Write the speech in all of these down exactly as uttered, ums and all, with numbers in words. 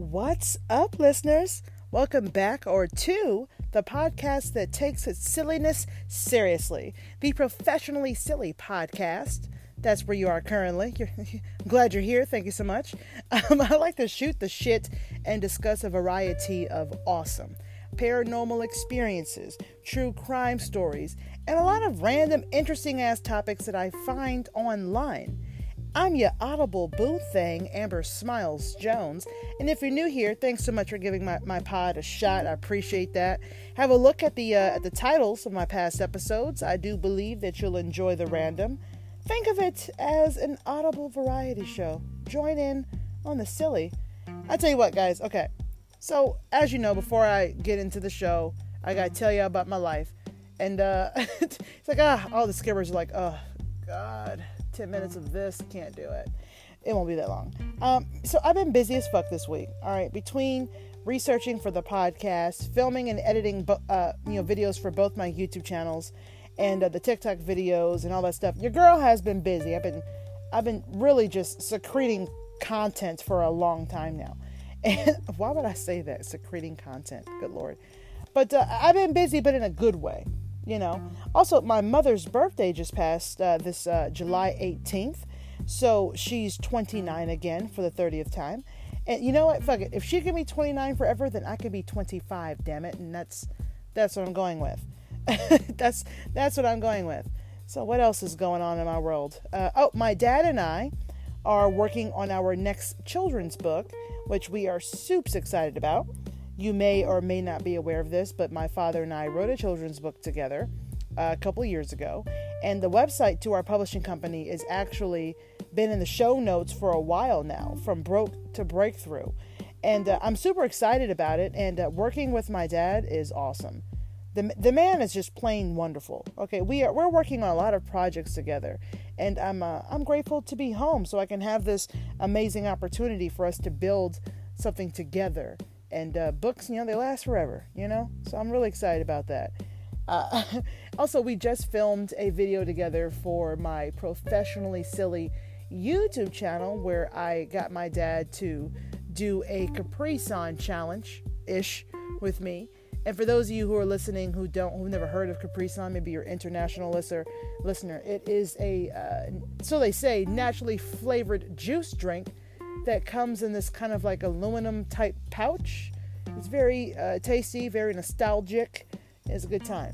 What's up, listeners? Welcome back or to the podcast that takes its silliness seriously. The Professionally Silly Podcast. That's where you are currently. You're, I'm glad you're here. Thank you so much. Um, I like to shoot the shit and discuss a variety of awesome paranormal experiences, true crime stories, and a lot of random interesting ass topics that I find online. I'm your audible boo thing, Amber Smiles Jones, and if you're new here, thanks so much for giving my, my pod a shot. I appreciate that. Have a look at the uh, at the titles of my past episodes. I do believe that you'll enjoy the random. Think of it as an audible variety show. Join in on the silly. I tell you what, guys. Okay, so as you know, before I get into the show, I gotta tell you about my life, and uh, it's like ah, all the skippers are like, oh God. ten minutes of this, can't do it. It won't be that long. Um, so I've been busy as fuck this week. All right, between researching for the podcast, filming and editing, bo- uh, you know, videos for both my YouTube channels, and uh, the TikTok videos and all that stuff. Your girl has been busy. I've been, I've been really just secreting content for a long time now. And why would I say that? Secreting content. Good Lord. But uh, I've been busy, but in a good way. You know, also my mother's birthday just passed uh, this uh, July eighteenth, so she's twenty-nine again for the thirtieth time. And you know what? Fuck it. If she can be twenty-nine forever, then I can be twenty-five. Damn it! And that's that's what I'm going with. that's that's what I'm going with. So what else is going on in my world? Uh, oh, my dad and I are working on our next children's book, which we are super excited about. You may or may not be aware of this, but my father and I wrote a children's book together uh, a couple of years ago. And the website to our publishing company has actually been in the show notes for a while now, from broke to breakthrough. And uh, I'm super excited about it. And uh, working with my dad is awesome. The the man is just plain wonderful. Okay, we are we're working on a lot of projects together, and I'm uh, I'm grateful to be home so I can have this amazing opportunity for us to build something together. And uh, books, you know, they last forever, you know? So I'm really excited about that. Uh, also, we just filmed a video together for my Professionally Silly YouTube channel where I got my dad to do a Capri Sun challenge-ish with me. And for those of you who are listening who don't, who've never heard of Capri Sun, maybe you're international listener, listener, it is a, uh, so they say, naturally flavored juice drink that comes in this kind of like aluminum type pouch. It's very uh, tasty, very nostalgic. It's a good time.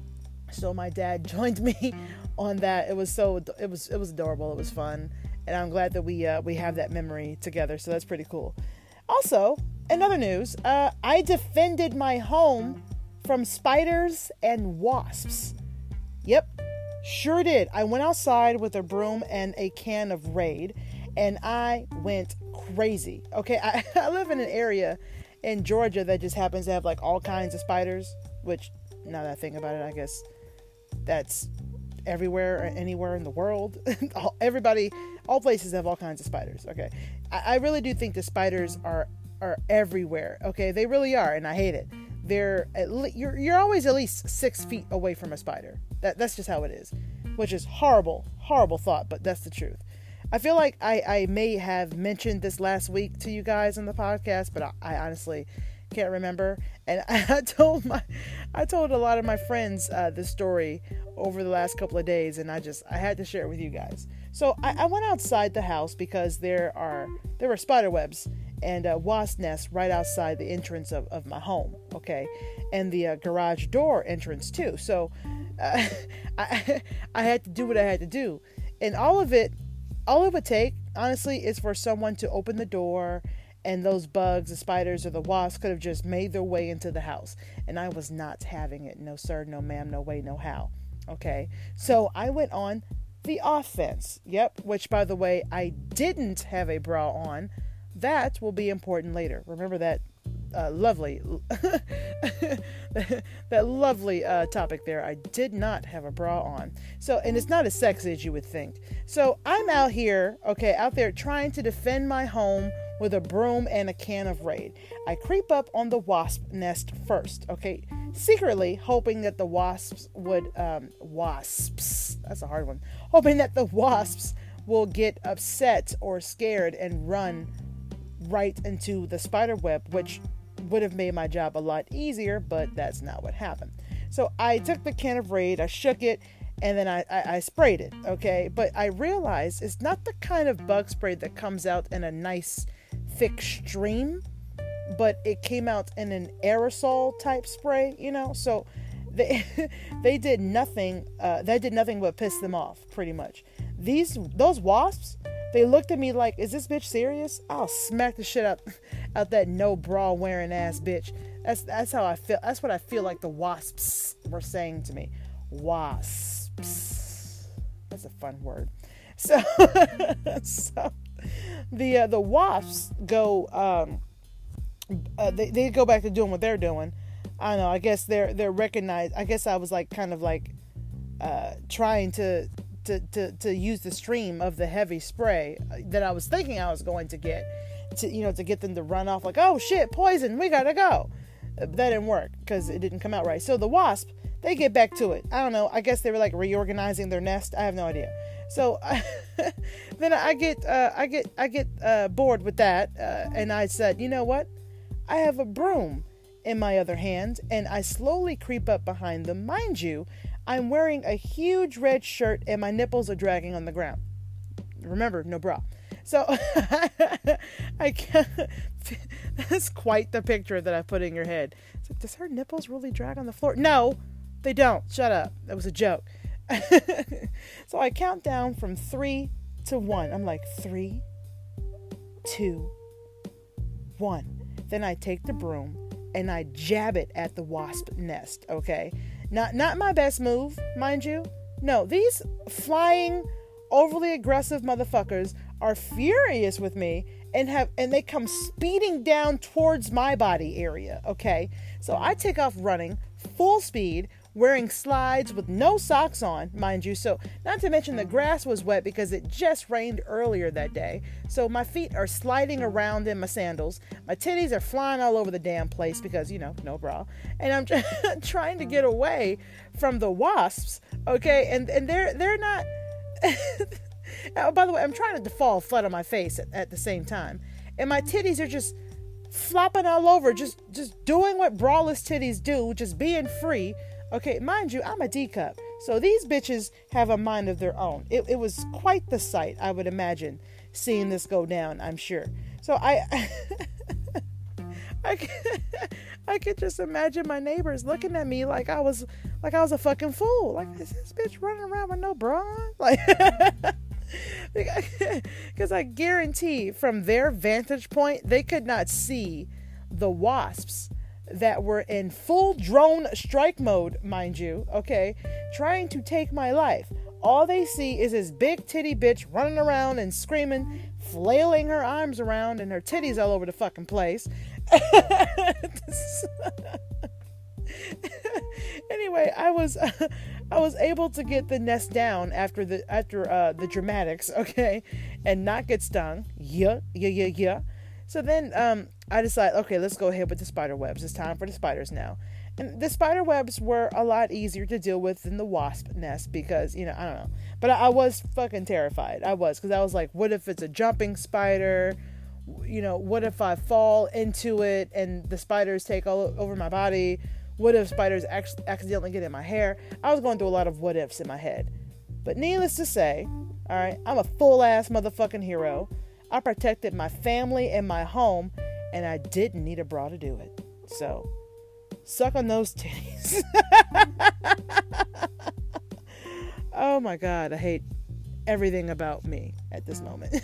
So my dad joined me on that. It was so it was it was adorable. It was fun, and I'm glad that we uh, we have that memory together. So that's pretty cool. Also, in other news, uh, I defended my home from spiders and wasps. Yep, sure did. I went outside with a broom and a can of Raid. And I went crazy. Okay, I, I live in an area in Georgia that just happens to have like all kinds of spiders, which now that I think about it, I guess that's everywhere or anywhere in the world. all, everybody, all places have all kinds of spiders. Okay, I, I really do think the spiders are are everywhere. Okay, they really are, and I hate it. They're at le- you're you're always at least six feet away from a spider. That that's just how it is, which is horrible, horrible thought, but that's the truth. I feel like I, I may have mentioned this last week to you guys on the podcast, but I, I honestly can't remember. And I told my, I told a lot of my friends uh, this story over the last couple of days, and I just I had to share it with you guys. So I, I went outside the house because there are there were spider webs and uh, wasp nests right outside the entrance of, of my home. Okay, and the uh, garage door entrance too. So uh, I I had to do what I had to do, and all of it. All it would take, honestly, is for someone to open the door and those bugs, the spiders, or the wasps could have just made their way into the house. And I was not having it. No, sir, no, ma'am, no way, no how. Okay? So I went on the offense. Yep. Which, by the way, I didn't have a bra on. That will be important later. Remember that uh, lovely, that lovely uh, topic there. I did not have a bra on. So, and it's not as sexy as you would think. So I'm out here, okay, out there trying to defend my home with a broom and a can of Raid. I creep up on the wasp nest first, okay, secretly hoping that the wasps would, um, wasps, that's a hard one, hoping that the wasps will get upset or scared and run right into the spider web, which would have made my job a lot easier, but that's not what happened. So I took the can of Raid, I shook it, and then I, I, I sprayed it, okay? But I realized it's not the kind of bug spray that comes out in a nice thick stream, but it came out in an aerosol type spray, you know? So they they did nothing, uh, that did nothing but piss them off, pretty much. These, those wasps, they looked at me like, is this bitch serious? I'll smack the shit out, out that no bra wearing ass bitch. That's, that's how I feel. That's what I feel like the wasps were saying to me. Wasps. That's a fun word. So, so the, uh, the wasps go, um, uh, they, they go back to doing what they're doing. I don't know. I guess they're, they're recognized. I guess I was like, kind of like, uh, trying to, To, to, to use the stream of the heavy spray that I was thinking I was going to get to, you know, to get them to run off like, oh shit, poison, we gotta go. That didn't work because it didn't come out right. So the wasp, they get back to it. I don't know. I guess they were like reorganizing their nest. I have no idea. So then I get, uh, I get, I get uh, bored with that. Uh, and I said, you know what? I have a broom in my other hand and I slowly creep up behind them. Mind you, I'm wearing a huge red shirt and my nipples are dragging on the ground. Remember, no bra. So I can't, that's quite the picture that I put in your head. It's like, does her nipples really drag on the floor? No, they don't. Shut up. That was a joke. So I count down from three to one. I'm like, three, two, one. Then I take the broom and I jab it at the wasp nest, okay? Not not my best move, mind you. No, these flying, overly aggressive motherfuckers are furious with me and have and they come speeding down towards my body area, okay? So I take off running, full speed, wearing slides with no socks on, mind you. So not to mention the grass was wet because it just rained earlier that day. So my feet are sliding around in my sandals. My titties are flying all over the damn place because, you know, no bra. And I'm trying to get away from the wasps, okay? And and they're they're not... Oh, by the way, I'm trying to fall flat on my face at, at the same time. And my titties are just flopping all over, just, just doing what braless titties do, just being free. Okay, mind you, I'm a D cup, so these bitches have a mind of their own. It, it was quite the sight, I would imagine, seeing this go down, I'm sure. So I, I, could, I could just imagine my neighbors looking at me like I was, like I was a fucking fool. Like, is this bitch running around with no bra on? Like, because I guarantee from their vantage point, they could not see the wasps that were in full drone strike mode, mind you, okay, trying to take my life. All they see is this big titty bitch running around and screaming, flailing her arms around and her titties all over the fucking place. Anyway, I was uh, I was able to get the nest down after the after uh, the dramatics, okay, and not get stung. Yeah, yeah, yeah, yeah. So then um, I decided, okay, let's go ahead with the spider webs. It's time for the spiders now. And the spider webs were a lot easier to deal with than the wasp nest because, you know, I don't know. But I, I was fucking terrified. I was, because I was like, what if it's a jumping spider? You know, what if I fall into it and the spiders take all over my body? What if spiders ac- accidentally get in my hair? I was going through a lot of what ifs in my head. But needless to say, all right, I'm a full-ass motherfucking hero. I protected my family and my home, and I didn't need a bra to do it. So, suck on those titties. Oh my God, I hate everything about me at this moment.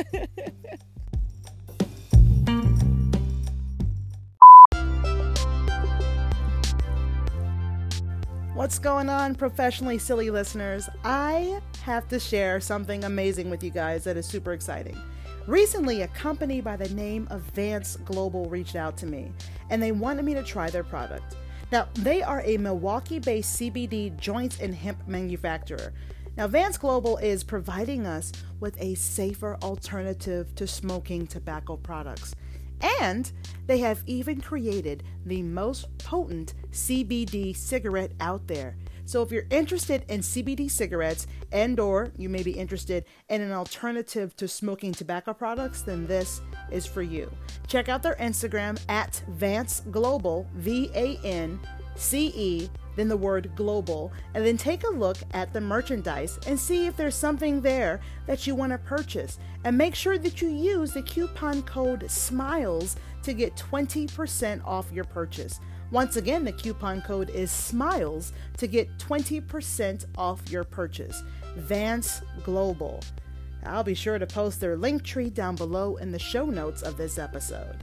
What's going on, professionally silly listeners? I have to share something amazing with you guys that is super exciting. Recently, a company by the name of Vance Global reached out to me, and they wanted me to try their product. Now, they are a Milwaukee-based C B D joints and hemp manufacturer. Now, Vance Global is providing us with a safer alternative to smoking tobacco products. And they have even created the most potent C B D cigarette out there. So if you're interested in C B D cigarettes and or you may be interested in an alternative to smoking tobacco products, then this is for you. Check out their Instagram at Vance Global, V A N C E, then the word global, and then take a look at the merchandise and see if there's something there that you want to purchase. And make sure that you use the coupon code SMILES to get twenty percent off your purchase. Once again, the coupon code is SMILES to get twenty percent off your purchase. Vance Global. I'll be sure to post their link tree down below in the show notes of this episode.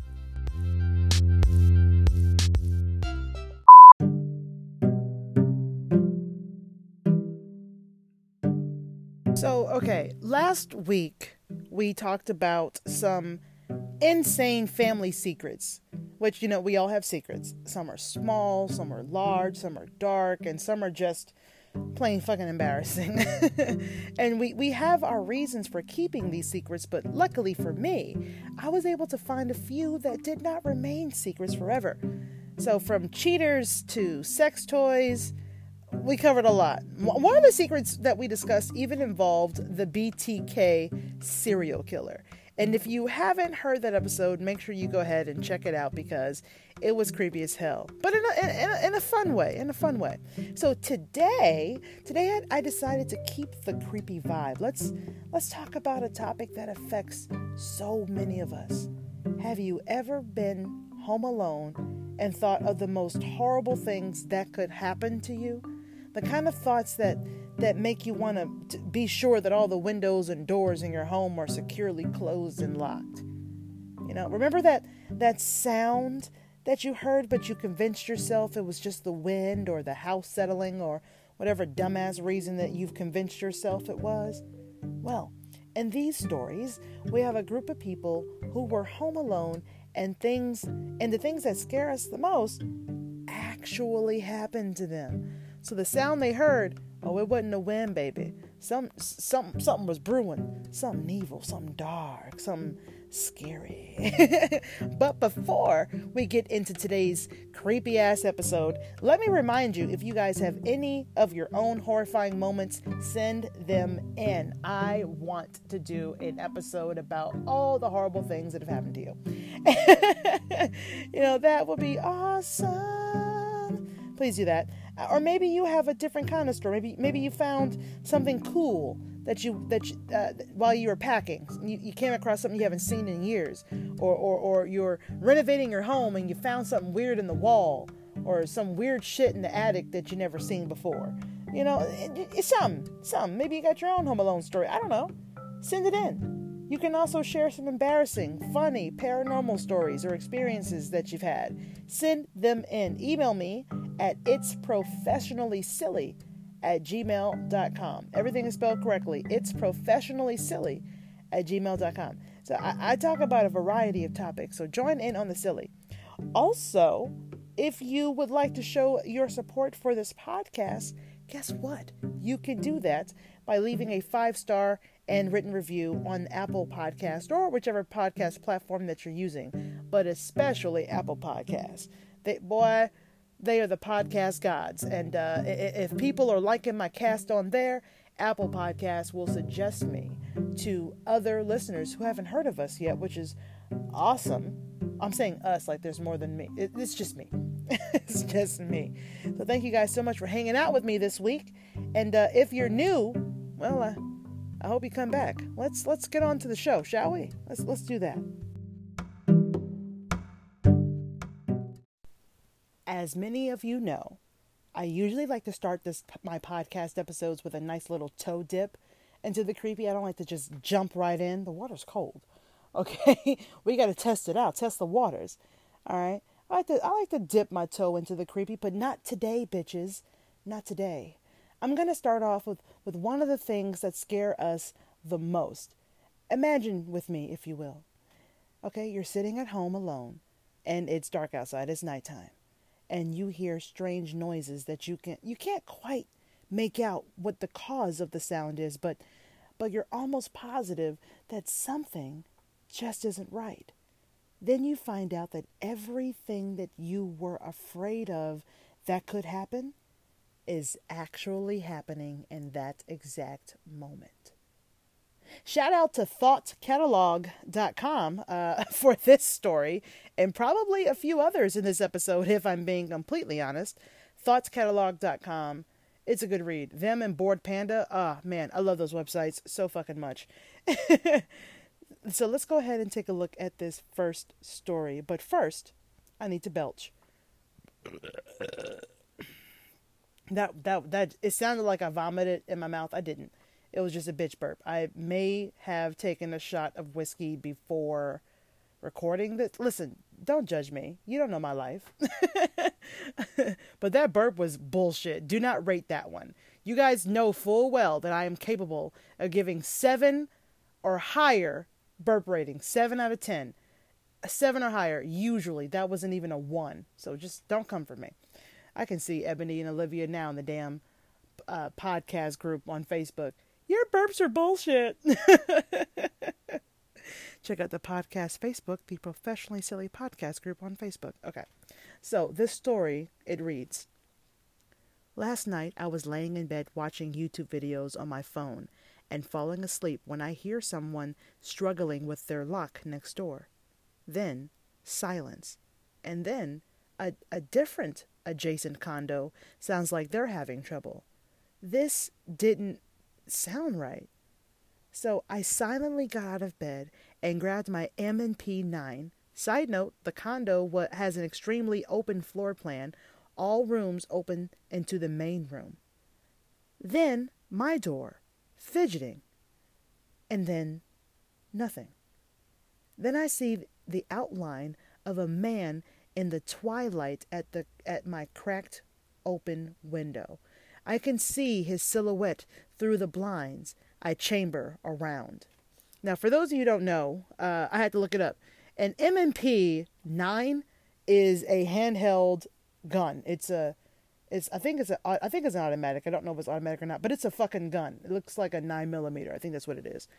So, okay, last week we talked about some insane family secrets, which, you know, we all have secrets. Some are small, some are large, some are dark, and some are just plain fucking embarrassing. And we, we have our reasons for keeping these secrets, but luckily for me, I was able to find a few that did not remain secrets forever. So from cheaters to sex toys, we covered a lot. One of the secrets that we discussed even involved the B T K serial killer. And if you haven't heard that episode, make sure you go ahead and check it out because it was creepy as hell. But in a, in a, in a fun way, in a fun way. So today, today I, I decided to keep the creepy vibe. Let's, let's talk about a topic that affects so many of us. Have you ever been home alone and thought of the most horrible things that could happen to you? The kind of thoughts that, that make you want to be sure that all the windows and doors in your home are securely closed and locked. You know, remember that, that sound that you heard, but you convinced yourself it was just the wind or the house settling or whatever dumbass reason that you've convinced yourself it was? Well, in these stories, we have a group of people who were home alone and things, and the things that scare us the most actually happened to them. So the sound they heard, oh, it wasn't the wind, baby. Some, some, something was brewing. Something evil, something dark, something scary. But before we get into today's creepy ass episode, let me remind you, if you guys have any of your own horrifying moments, send them in. I want to do an episode about all the horrible things that have happened to you. You know, that would be awesome. Please do that. Or maybe you have a different kind of story. Maybe maybe you found something cool that you that you, uh, while you were packing. You, you came across something you haven't seen in years, or, or or you're renovating your home and you found something weird in the wall, or some weird shit in the attic that you never seen before. You know, it, it's something, something. Maybe you got your own Home Alone story. I don't know. Send it in. You can also share some embarrassing, funny, paranormal stories or experiences that you've had. Send them in. Email me at itsprofessionallysilly at gmail dot com. Everything is spelled correctly. Itsprofessionallysilly at gmail dot com. So I, I talk about a variety of topics, so join in on the silly. Also, if you would like to show your support for this podcast, guess what? You can do that by leaving a five-star and written review on Apple Podcast or whichever podcast platform that you're using, but especially Apple Podcasts. They, boy, they are the podcast gods. And uh, if people are liking my cast on there, Apple Podcasts will suggest me to other listeners who haven't heard of us yet, which is awesome. I'm saying us like there's more than me. It, it's just me. It's just me. So thank you guys so much for hanging out with me this week. And uh, if you're new, well, uh, I hope you come back. Let's let's get on to the show, shall we? Let's let's do that. As many of you know, I usually like to start this my podcast episodes with a nice little toe dip into the creepy. I don't like to just jump right in. The water's cold. Okay, we got to test it out. Test the waters. All right. I like to I like to dip my toe into the creepy, but not today, bitches. Not today. I'm going to start off with, with one of the things that scare us the most. Imagine with me, if you will. Okay, you're sitting at home alone, and it's dark outside. It's nighttime. And you hear strange noises that you can you can't quite make out what the cause of the sound is, but but you're almost positive that something just isn't right. Then you find out that everything that you were afraid of that could happen is actually happening in that exact moment. Shout out to thought catalog dot com uh, for this story, and probably a few others in this episode, if I'm being completely honest. thought catalog dot com, it's a good read. Them and Bored Panda, ah, oh, man, I love those websites so fucking much. So let's go ahead and take a look at this first story. But first, I need to belch. That, that, that, it sounded like I vomited in my mouth. I didn't. It was just a bitch burp. I may have taken a shot of whiskey before recording this. Listen, don't judge me. You don't know my life. But that burp was bullshit. Do not rate that one. You guys know full well that I am capable of giving seven or higher burp rating. Seven out of ten. A seven or higher. Usually. That wasn't even a one. So just don't come for me. I can see Ebony and Olivia now in the damn uh, podcast group on Facebook. Your burps are bullshit. Check out the podcast Facebook, the Professionally Silly Podcast group on Facebook. Okay. So this story, it reads, last night I was laying in bed watching YouTube videos on my phone and falling asleep when I hear someone struggling with their lock next door. Then silence. And then a, a different adjacent condo sounds like they're having trouble. This didn't sound right. So I silently got out of bed and grabbed my M and P nine. Side note, the condo has an extremely open floor plan. All rooms open into the main room. Then my door, fidgeting. And then nothing. Then I see the outline of a man in the twilight at the at my cracked open window. I can see his silhouette through the blinds. I chamber around. Now, for those of you who don't know, uh, I had to look it up. An M and P nine is a handheld gun. It's a, it's I think it's a, I think it's an automatic. I don't know if it's automatic or not, but it's a fucking gun. It looks like a nine millimeter. I think that's what it is.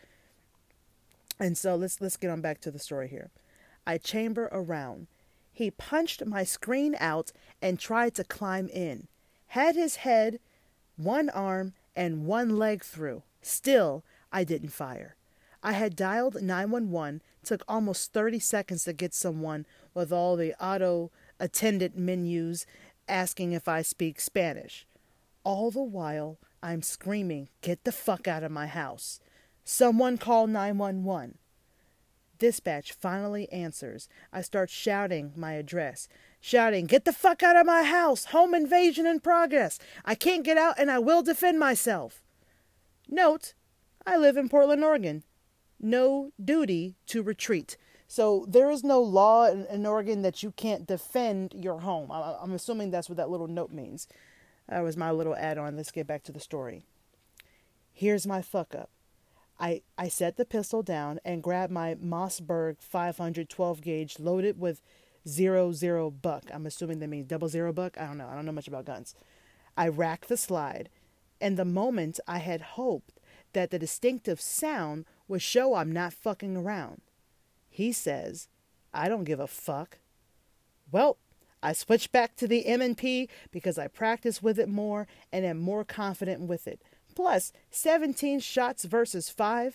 And so let's let's get on back to the story here. I chamber around. He punched my screen out and tried to climb in. Had his head, one arm, and one leg through. Still, I didn't fire. I had dialed nine one one, took almost thirty seconds to get someone with all the auto attendant menus asking if I speak Spanish. All the while, I'm screaming, "Get the fuck out of my house. Someone call nine one one. Dispatch finally answers. I start shouting my address. Shouting, "Get the fuck out of my house! Home invasion in progress! I can't get out and I will defend myself." Note, I live in Portland, Oregon. No duty to retreat. So there is no law in, in Oregon that you can't defend your home. I, I'm assuming that's what that little note means. That was my little add-on. Let's get back to the story. Here's my fuck up. I, I set the pistol down and grabbed my Mossberg five hundred twelve gauge loaded with zero zero buck. I'm assuming that means double zero buck. I don't know. I don't know much about guns. I racked the slide, and the moment I had hoped that the distinctive sound would show I'm not fucking around. He says, "I don't give a fuck." Well, I switched back to the M and P because I practiced with it more and am more confident with it. Plus, seventeen shots versus five,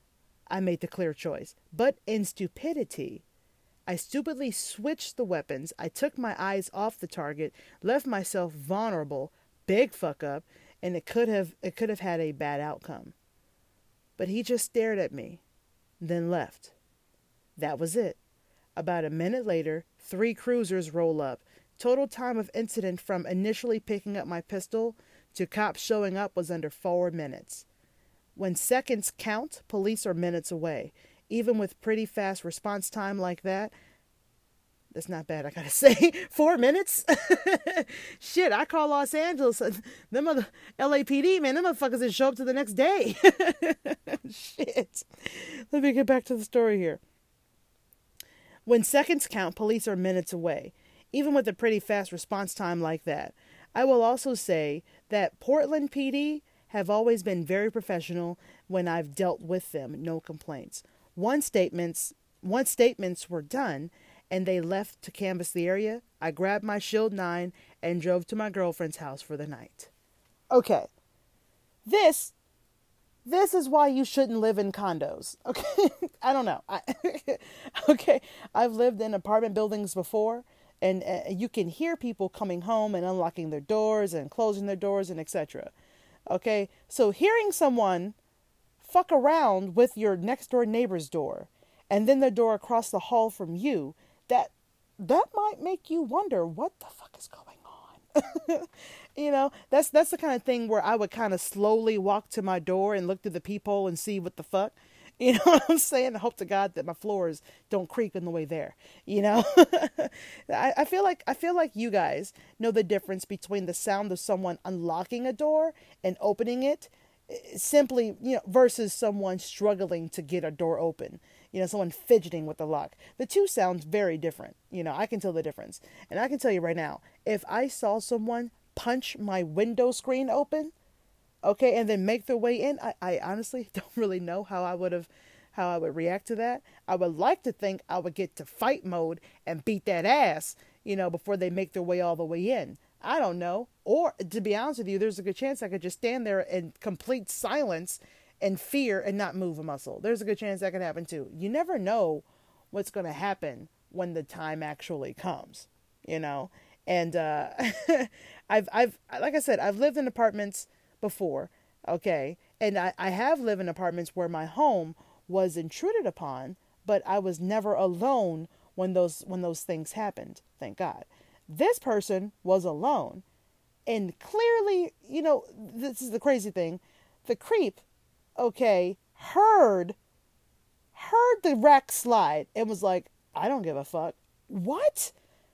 I made the clear choice. But in stupidity, I stupidly switched the weapons. I took my eyes off the target, left myself vulnerable, big fuck up, and it could have it could have had a bad outcome. But he just stared at me, then left. That was it. About a minute later, three cruisers roll up. Total time of incident from initially picking up my pistol to cops showing up was under four minutes. When seconds count, police are minutes away. Even with pretty fast response time like that, that's not bad, I gotta say. Four minutes? Shit, I call Los Angeles. Them other L A P D, man, them motherfuckers didn't show up to the next day. Shit. Let me get back to the story here. When seconds count, police are minutes away. Even with a pretty fast response time like that. I will also say that Portland P D have always been very professional when I've dealt with them. No complaints. Once statements, once statements were done and they left to canvass the area, I grabbed my Shield nine and drove to my girlfriend's house for the night. Okay. This this is why you shouldn't live in condos. Okay. I don't know. I, okay. I've lived in apartment buildings before, and uh, you can hear people coming home and unlocking their doors and closing their doors and et cetera. Okay. So hearing someone fuck around with your next door neighbor's door and then the door across the hall from you, that that might make you wonder what the fuck is going on. You know, that's that's the kind of thing where I would kind of slowly walk to my door and look through the peephole and see what the fuck. You know what I'm saying? I hope to God that my floors don't creak on the way there. You know, I, I feel like I feel like you guys know the difference between the sound of someone unlocking a door and opening it, simply, you know, versus someone struggling to get a door open. You know, someone fidgeting with the lock. The two sounds very different. You know, I can tell the difference. And I can tell you right now, if I saw someone punch my window screen open, okay, and then make their way in, I, I honestly don't really know how I would have, how I would react to that. I would like to think I would get to fight mode and beat that ass, you know, before they make their way all the way in. I don't know. Or, to be honest with you, there's a good chance I could just stand there in complete silence and fear and not move a muscle. There's a good chance that could happen too. You never know what's going to happen when the time actually comes, you know? And, uh, I've, I've, like I said, I've lived in apartments before. Okay. And I, I have lived in apartments where my home was intruded upon, but I was never alone when those, when those things happened. Thank God. This person was alone, and clearly, you know, this is the crazy thing. The creep, okay, heard, heard the rack slide and was like, I don't give a fuck. What?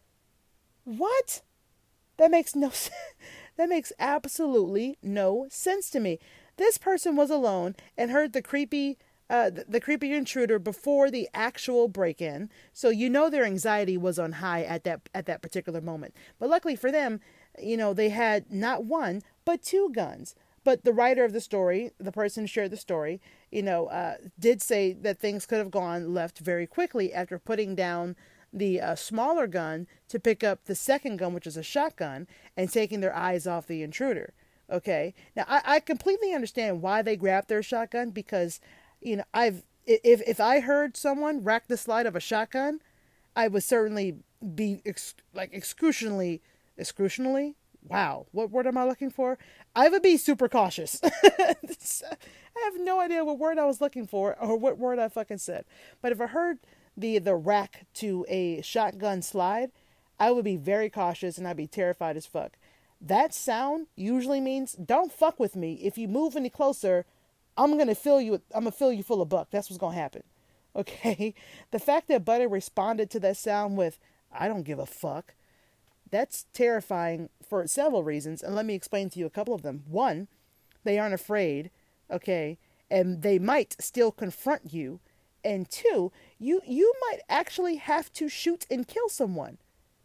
What? That makes no sense. That makes absolutely no sense to me. This person was alone and heard the creepy, uh, the, the creepy intruder before the actual break-in. So you know their anxiety was on high at that at that particular moment. But luckily for them, you know, they had not one but two guns. But the writer of the story, the person who shared the story, you know, uh, did say that things could have gone left very quickly after putting down the uh, smaller gun to pick up the second gun, which is a shotgun, and taking their eyes off the intruder. Okay. Now, I, I completely understand why they grabbed their shotgun, because, you know, I've, if, if I heard someone rack the slide of a shotgun, I would certainly be ex- like excruciatingly, excruciatingly, wow, what word am I looking for? I would be super cautious. I have no idea what word I was looking for or what word I fucking said. But if I heard the the rack to a shotgun slide, I would be very cautious and I'd be terrified as fuck. That sound usually means don't fuck with me. If you move any closer, I'm gonna fill you. I'm gonna fill you full of buck. That's what's gonna happen. Okay. The fact that Buddy responded to that sound with "I don't give a fuck," that's terrifying for several reasons, and let me explain to you a couple of them. One, they aren't afraid. Okay, and they might still confront you. And two, you you might actually have to shoot and kill someone.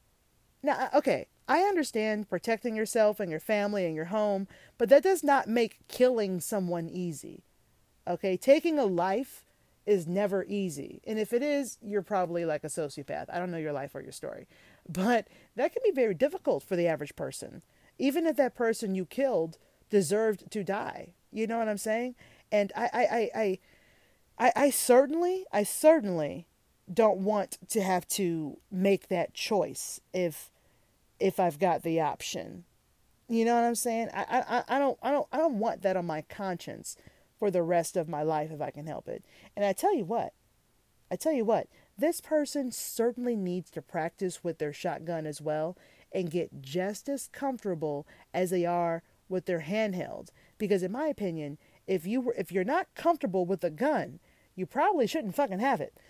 Now, okay, I understand protecting yourself and your family and your home, but that does not make killing someone easy. Okay, taking a life is never easy. And if it is, you're probably like a sociopath. I don't know your life or your story. But that can be very difficult for the average person. Even if that person you killed deserved to die. You know what I'm saying? And I, I, I, I I, I certainly, I certainly don't want to have to make that choice if, if I've got the option. You know what I'm saying? I, I, I don't, I don't, I don't want that on my conscience for the rest of my life if I can help it. And I tell you what, I tell you what, this person certainly needs to practice with their shotgun as well and get just as comfortable as they are with their handheld. Because in my opinion, if you were, if you're not comfortable with a gun, you probably shouldn't fucking have it.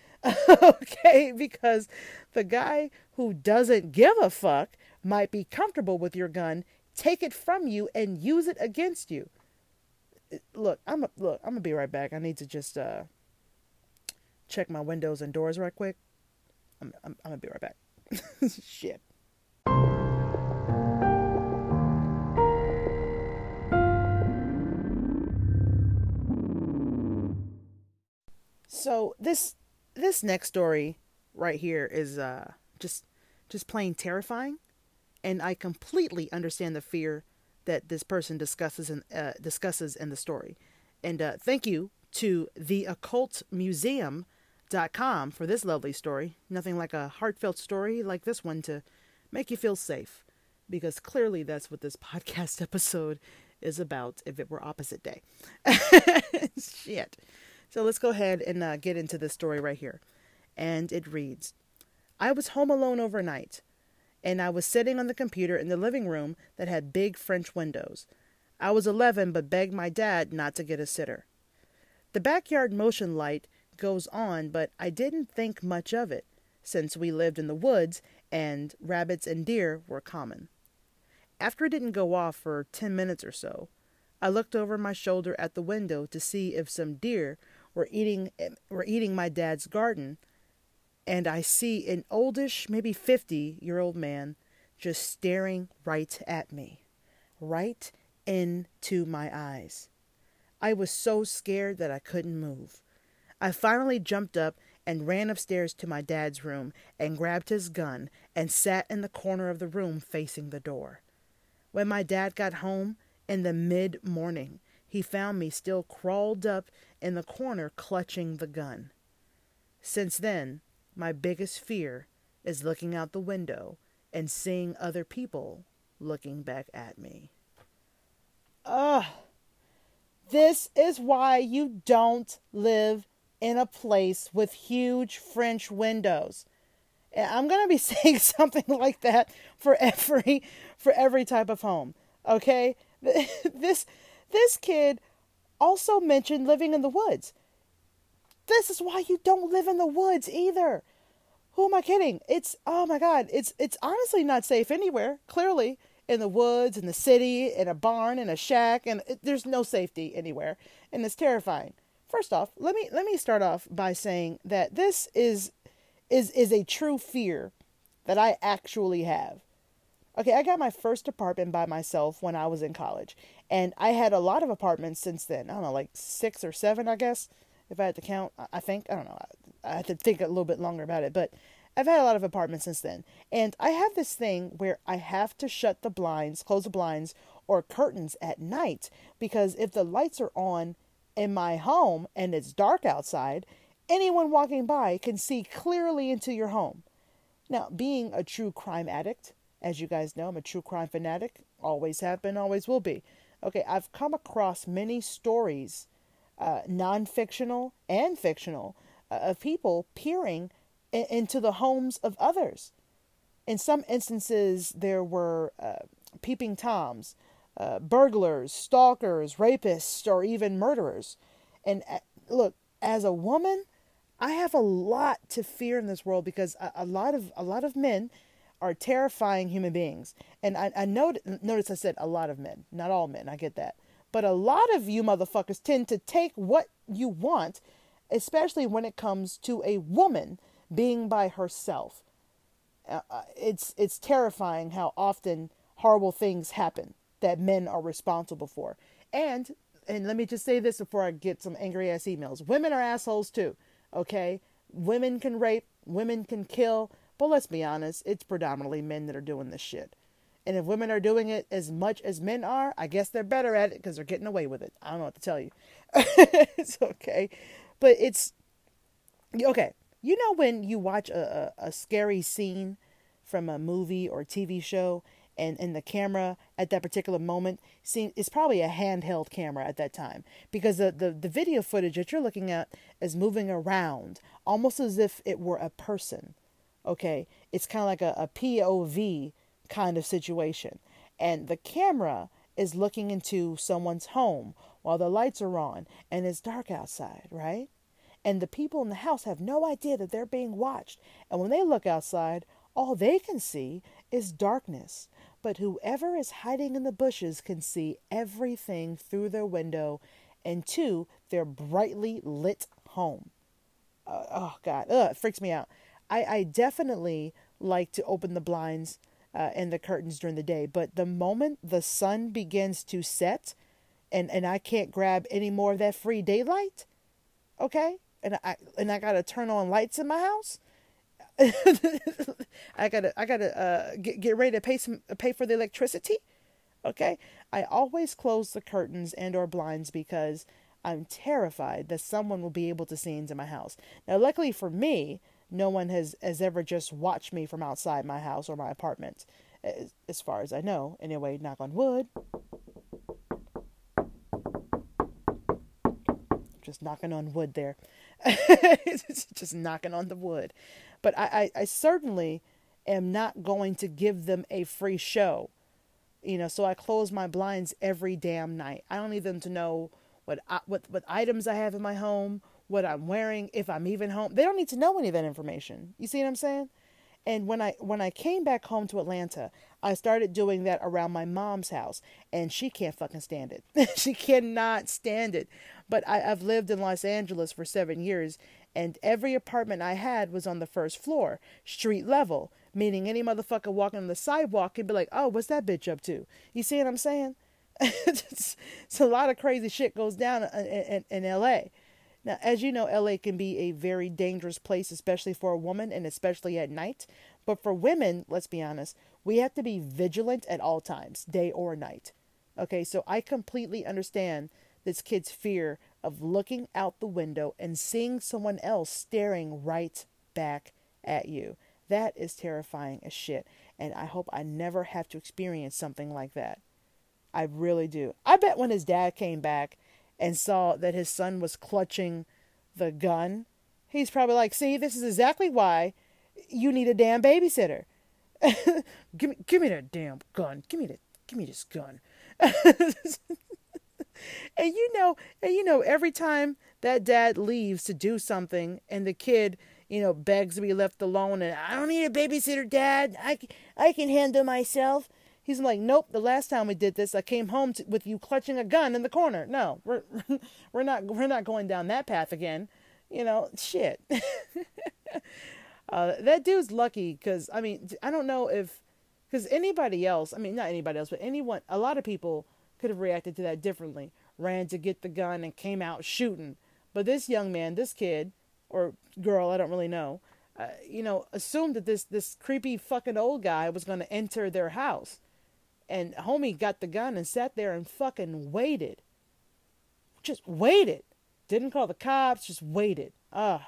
Okay? Because the guy who doesn't give a fuck might be comfortable with your gun, take it from you, and use it against you. Look, I'm a, look, I'm gonna be right back. I need to just uh, check my windows and doors right quick. I'm, I'm, I'm gonna be right back. Shit. So this this next story right here is uh, just just plain terrifying, and I completely understand the fear that this person discusses in, uh, discusses in the story. And uh, thank you to the occult museum dot com for this lovely story. Nothing like a heartfelt story like this one to make you feel safe, because clearly that's what this podcast episode is about if it were opposite day. Shit. So let's go ahead and uh, get into this story right here. And it reads, I was home alone overnight, and I was sitting on the computer in the living room that had big French windows. I was eleven, but begged my dad not to get a sitter. The backyard motion light goes on, but I didn't think much of it, since we lived in the woods and rabbits and deer were common. After it didn't go off for ten minutes or so, I looked over my shoulder at the window to see if some deer were eating were eating my dad's garden, and I see an oldish, maybe fifty-year-old man just staring right at me, right into my eyes. I was so scared that I couldn't move. I finally jumped up and ran upstairs to my dad's room and grabbed his gun and sat in the corner of the room facing the door. When my dad got home in the mid-morning, he found me still crawled up in the corner clutching the gun. Since then, my biggest fear is looking out the window and seeing other people looking back at me. Ugh. This is why you don't live in a place with huge French windows. I'm going to be saying something like that for every for every type of home. Okay? This this kid also mentioned living in the woods. This is why you don't live in the woods either. Who am I kidding? It's, oh my God, it's it's honestly not safe anywhere. Clearly, in the woods, in the city, in a barn, in a shack, and it, there's no safety anywhere, and it's terrifying. First off, let me let me start off by saying that this is is is a true fear that I actually have. Okay, I got my first apartment by myself when I was in college, and I had a lot of apartments since then. I don't know, like six or seven, I guess, if I had to count. I think, I don't know, I had to think a little bit longer about it, but I've had a lot of apartments since then. And I have this thing where I have to shut the blinds, close the blinds, or curtains at night, because if the lights are on in my home and it's dark outside, anyone walking by can see clearly into your home. Now, being a true crime addict, as you guys know, I'm a true crime fanatic, always have been, always will be. Okay, I've come across many stories, uh, non-fictional and fictional, uh, of people peering in- into the homes of others. In some instances, there were uh, peeping toms, uh, burglars, stalkers, rapists, or even murderers. And uh, look, as a woman, I have a lot to fear in this world, because a, a lot of a lot of men are terrifying human beings. And I, I know, notice I said a lot of men, not all men, I get that. But a lot of you motherfuckers tend to take what you want, especially when it comes to a woman being by herself. Uh, it's it's terrifying how often horrible things happen that men are responsible for. And, and let me just say this before I get some angry ass emails. Women are assholes too, okay? Women can rape, women can kill, but let's be honest, it's predominantly men that are doing this shit. And if women are doing it as much as men are, I guess they're better at it because they're getting away with it. I don't know what to tell you. It's okay. But it's, okay. You know when you watch a, a, a scary scene from a movie or T V show, and, and the camera at that particular moment, see, it's probably a handheld camera at that time, because the, the, the video footage that you're looking at is moving around almost as if it were a person. Okay, it's kind of like a, a P O V kind of situation, and the camera is looking into someone's home while the lights are on and it's dark outside, right? And the people in the house have no idea that they're being watched, and when they look outside, all they can see is darkness. But whoever is hiding in the bushes can see everything through their window into their brightly lit home. Uh, oh God, Ugh, it freaks me out. I, I definitely like to open the blinds uh, and the curtains during the day, but the moment the sun begins to set and, and I can't grab any more of that free daylight, okay, and I and I gotta turn on lights in my house, I gotta I gotta uh, get get ready to pay some pay for the electricity. Okay? I always close the curtains and or blinds because I'm terrified that someone will be able to see into my house. Now, luckily for me, no one has, has ever just watched me from outside my house or my apartment, as far as I know. Anyway, knock on wood. Just knocking on wood there. Just knocking on the wood. But I, I, I certainly am not going to give them a free show. You know, so I close my blinds every damn night. I don't need them to know what what what items I have in my home, what I'm wearing, if I'm even home. They don't need to know any of that information. You see what I'm saying? And when I when I came back home to Atlanta, I started doing that around my mom's house, and she can't fucking stand it. She cannot stand it. But I, I've lived in Los Angeles for seven years, and every apartment I had was on the first floor, street level, meaning any motherfucker walking on the sidewalk could be like, oh, what's that bitch up to? You see what I'm saying? it's, it's a lot of crazy shit goes down in, in, in L A. Now, as you know, L A can be a very dangerous place, especially for a woman and especially at night. But for women, let's be honest, we have to be vigilant at all times, day or night. Okay, so I completely understand this kid's fear of looking out the window and seeing someone else staring right back at you. That is terrifying as shit. And I hope I never have to experience something like that. I really do. I bet when his dad came back and saw that his son was clutching the gun, he's probably like, see, this is exactly why you need a damn babysitter. give me, give me that damn gun. Give me that, give me this gun. And you know, and you know, every time that dad leaves to do something and the kid, you know, begs to be left alone and I don't need a babysitter, Dad. I, I can handle myself. He's like, nope, the last time we did this, I came home to, with you clutching a gun in the corner. No, we're we're not we're not going down that path again. You know, shit. uh, that dude's lucky because, I mean, I don't know if, because anybody else, I mean, not anybody else, but anyone, a lot of people could have reacted to that differently. Ran to get the gun and came out shooting. But this young man, this kid, or girl, I don't really know, uh, you know, assumed that this, this creepy fucking old guy was going to enter their house. And homie got the gun and sat there and fucking waited. Just waited. Didn't call the cops, just waited. Ah.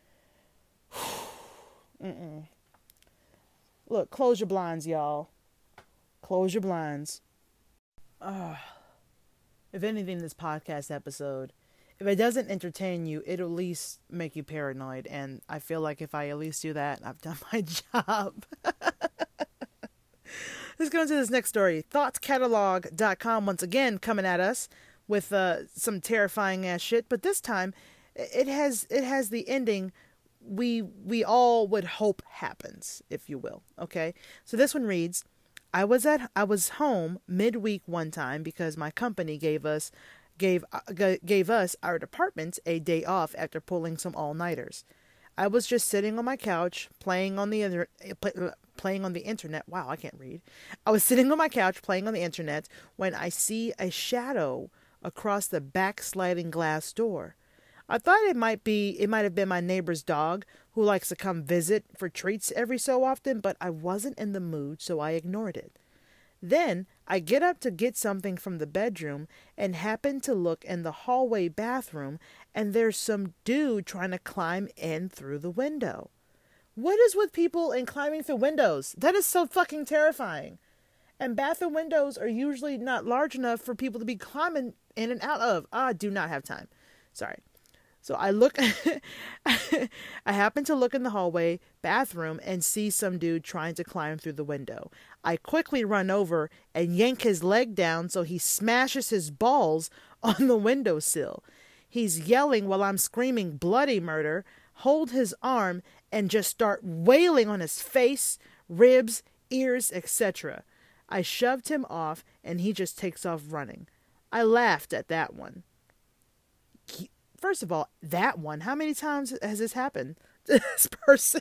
Mm-mm. Look, close your blinds, y'all. Close your blinds. Ah. If anything, this podcast episode, if it doesn't entertain you, it'll at least make you paranoid. And I feel like if I at least do that, I've done my job. Let's go into this next story. Thoughts Catalog dot com once again coming at us with uh, some terrifying ass shit, but this time it has it has the ending we we all would hope happens, if you will. Okay, so this one reads: I was at I was home midweek one time because my company gave us gave uh, gave us our department a day off after pulling some all-nighters. I was just sitting on my couch playing on the inter- playing on the internet. Wow, I can't read. I was sitting on my couch playing on the internet when I see a shadow across the back sliding glass door. I thought it might be it might have been my neighbor's dog who likes to come visit for treats every so often, but I wasn't in the mood, so I ignored it. Then I get up to get something from the bedroom and happen to look in the hallway bathroom, and there's some dude trying to climb in through the window. What is with people and climbing through windows? That is so fucking terrifying. And bathroom windows are usually not large enough for people to be climbing in and out of. Ah, I do not have time. Sorry. So I look, I happen to look in the hallway bathroom and see some dude trying to climb through the window. I quickly run over and yank his leg down so he smashes his balls on the windowsill. He's yelling while I'm screaming bloody murder, hold his arm, and just start wailing on his face, ribs, ears, et cetera. I shoved him off and he just takes off running. I laughed at that one. He, First of all, that one, how many times has this happened to this person?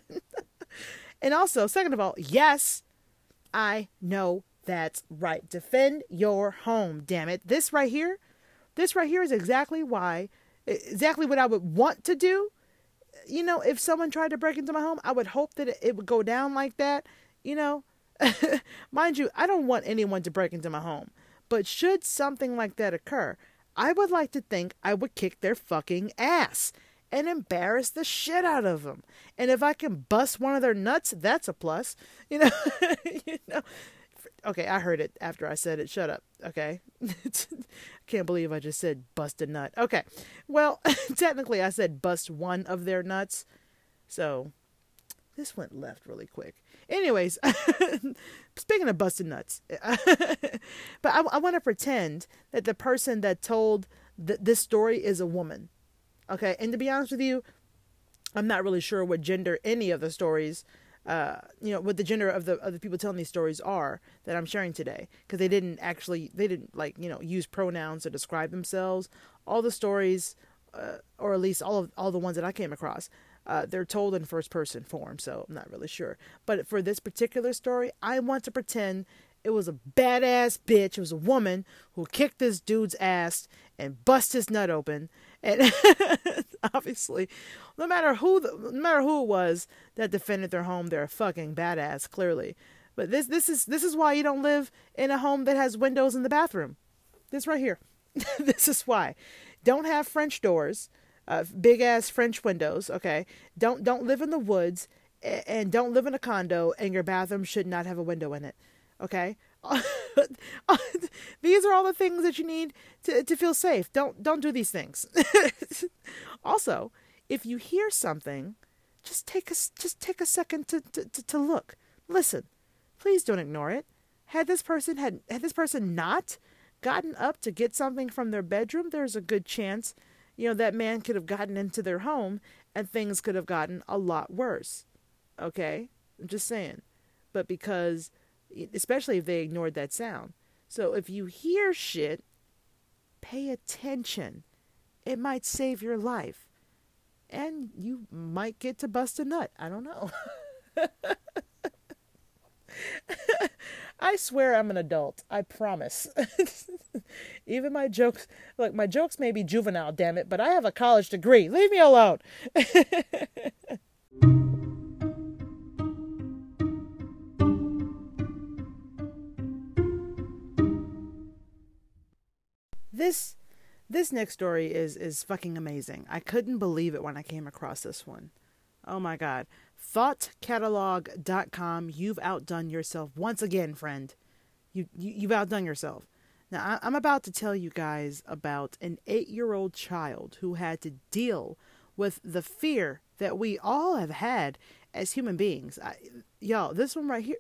And also, second of all, yes, I know that's right. Defend your home, damn it. This right here, this right here is exactly why, exactly what I would want to do. You know, if someone tried to break into my home, I would hope that it would go down like that. You know, mind you, I don't want anyone to break into my home. But should something like that occur, I would like to think I would kick their fucking ass and embarrass the shit out of them. And if I can bust one of their nuts, that's a plus. You know, you know. Okay, I heard it after I said it. Shut up. Okay. Can't believe I just said bust a nut. Okay. Well, technically I said bust one of their nuts. So this went left really quick. Anyways, speaking of busted nuts, but I, I want to pretend that the person that told th- this story is a woman. Okay. And to be honest with you, I'm not really sure what gender any of the stories, uh, you know, what the gender of the of the people telling these stories are that I'm sharing today, because they didn't actually, they didn't like, you know, use pronouns to describe themselves. All the stories, uh, or at least all of all the ones that I came across, uh, they're told in first person form. So I'm not really sure. But for this particular story, I want to pretend it was a badass bitch. It was a woman who kicked this dude's ass and bust his nut open. And obviously, no matter who, the, no matter who it was that defended their home, they're a fucking badass, clearly. But this, this is, this is why you don't live in a home that has windows in the bathroom. This right here. This is why. Don't have French doors, uh, big ass French windows. Okay. Don't, don't live in the woods, and don't live in a condo, and your bathroom should not have a window in it. Okay. These are all the things that you need to, to feel safe. Don't, don't do these things. Also, if you hear something, just take a, just take a second to, to, to, to look, listen, please don't ignore it. Had this person had, had this person not gotten up to get something from their bedroom, there's a good chance, you know, that man could have gotten into their home and things could have gotten a lot worse. Okay. I'm just saying. But because, especially if they ignored that sound. So if you hear shit, pay attention. It might save your life. And you might get to bust a nut. I don't know. I swear I'm an adult. I promise. Even my jokes, look, my jokes may be juvenile, damn it, but I have a college degree. Leave me alone. This this next story is is fucking amazing. I couldn't believe it when I came across this one. Oh my God. thought catalog dot com. You've outdone yourself once again, friend. You, you you've outdone yourself. Now I, I'm about to tell you guys about an eight-year-old child who had to deal with the fear that we all have had as human beings. I, y'all, this one right here.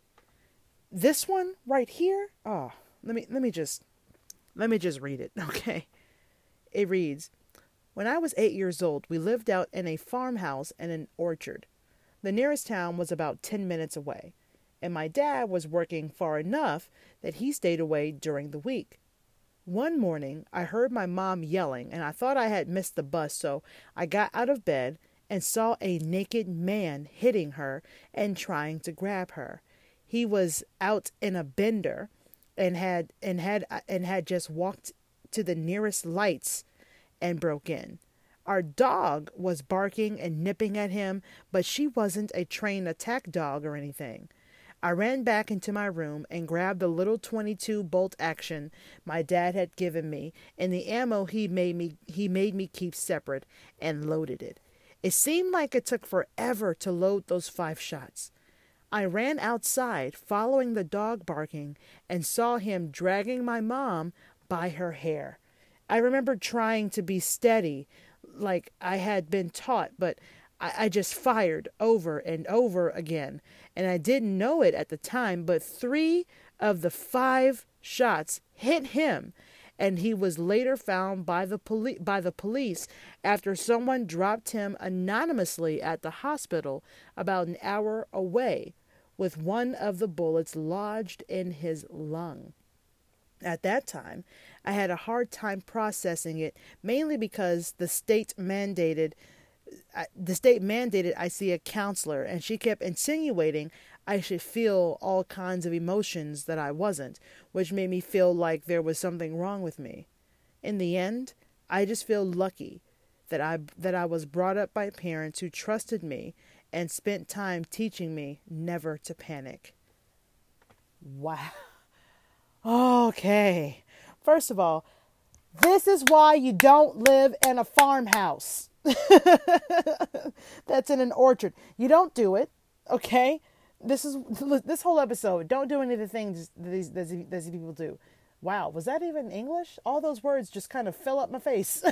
This one right here. Oh, let me let me just Let me just read it, okay? It reads, when I was eight years old, we lived out in a farmhouse and an orchard. The nearest town was about ten minutes away, and my dad was working far enough that he stayed away during the week. One morning, I heard my mom yelling, and I thought I had missed the bus, so I got out of bed and saw a naked man hitting her and trying to grab her. He was out in a bender and had and had and had just walked to the nearest lights and broke in. Our dog was barking and nipping at him, but she wasn't a trained attack dog or anything. I ran back into my room and grabbed the little twenty-two bolt action my dad had given me and the ammo he made me he made me keep separate and loaded it. It seemed like it took forever to load those five shots. I ran outside, following the dog barking, and saw him dragging my mom by her hair. I remember trying to be steady, like I had been taught, but I, I just fired over and over again. And I didn't know it at the time, but three of the five shots hit him, and he was later found by the poli- by the police after someone dropped him anonymously at the hospital about an hour away, with one of the bullets lodged in his lung. At that time, I had a hard time processing it, mainly because the state mandated, uh, the state mandated I see a counselor, and she kept insinuating I should feel all kinds of emotions that I wasn't, which made me feel like there was something wrong with me. In the end, I just feel lucky that I that I was brought up by parents who trusted me and spent time teaching me never to panic. Wow. Okay. First of all, this is why you don't live in a farmhouse that's in an orchard. You don't do it, okay? This is this whole episode. Don't do any of the things that these, that these people do. Wow, was that even English? All those words just kind of fill up my face.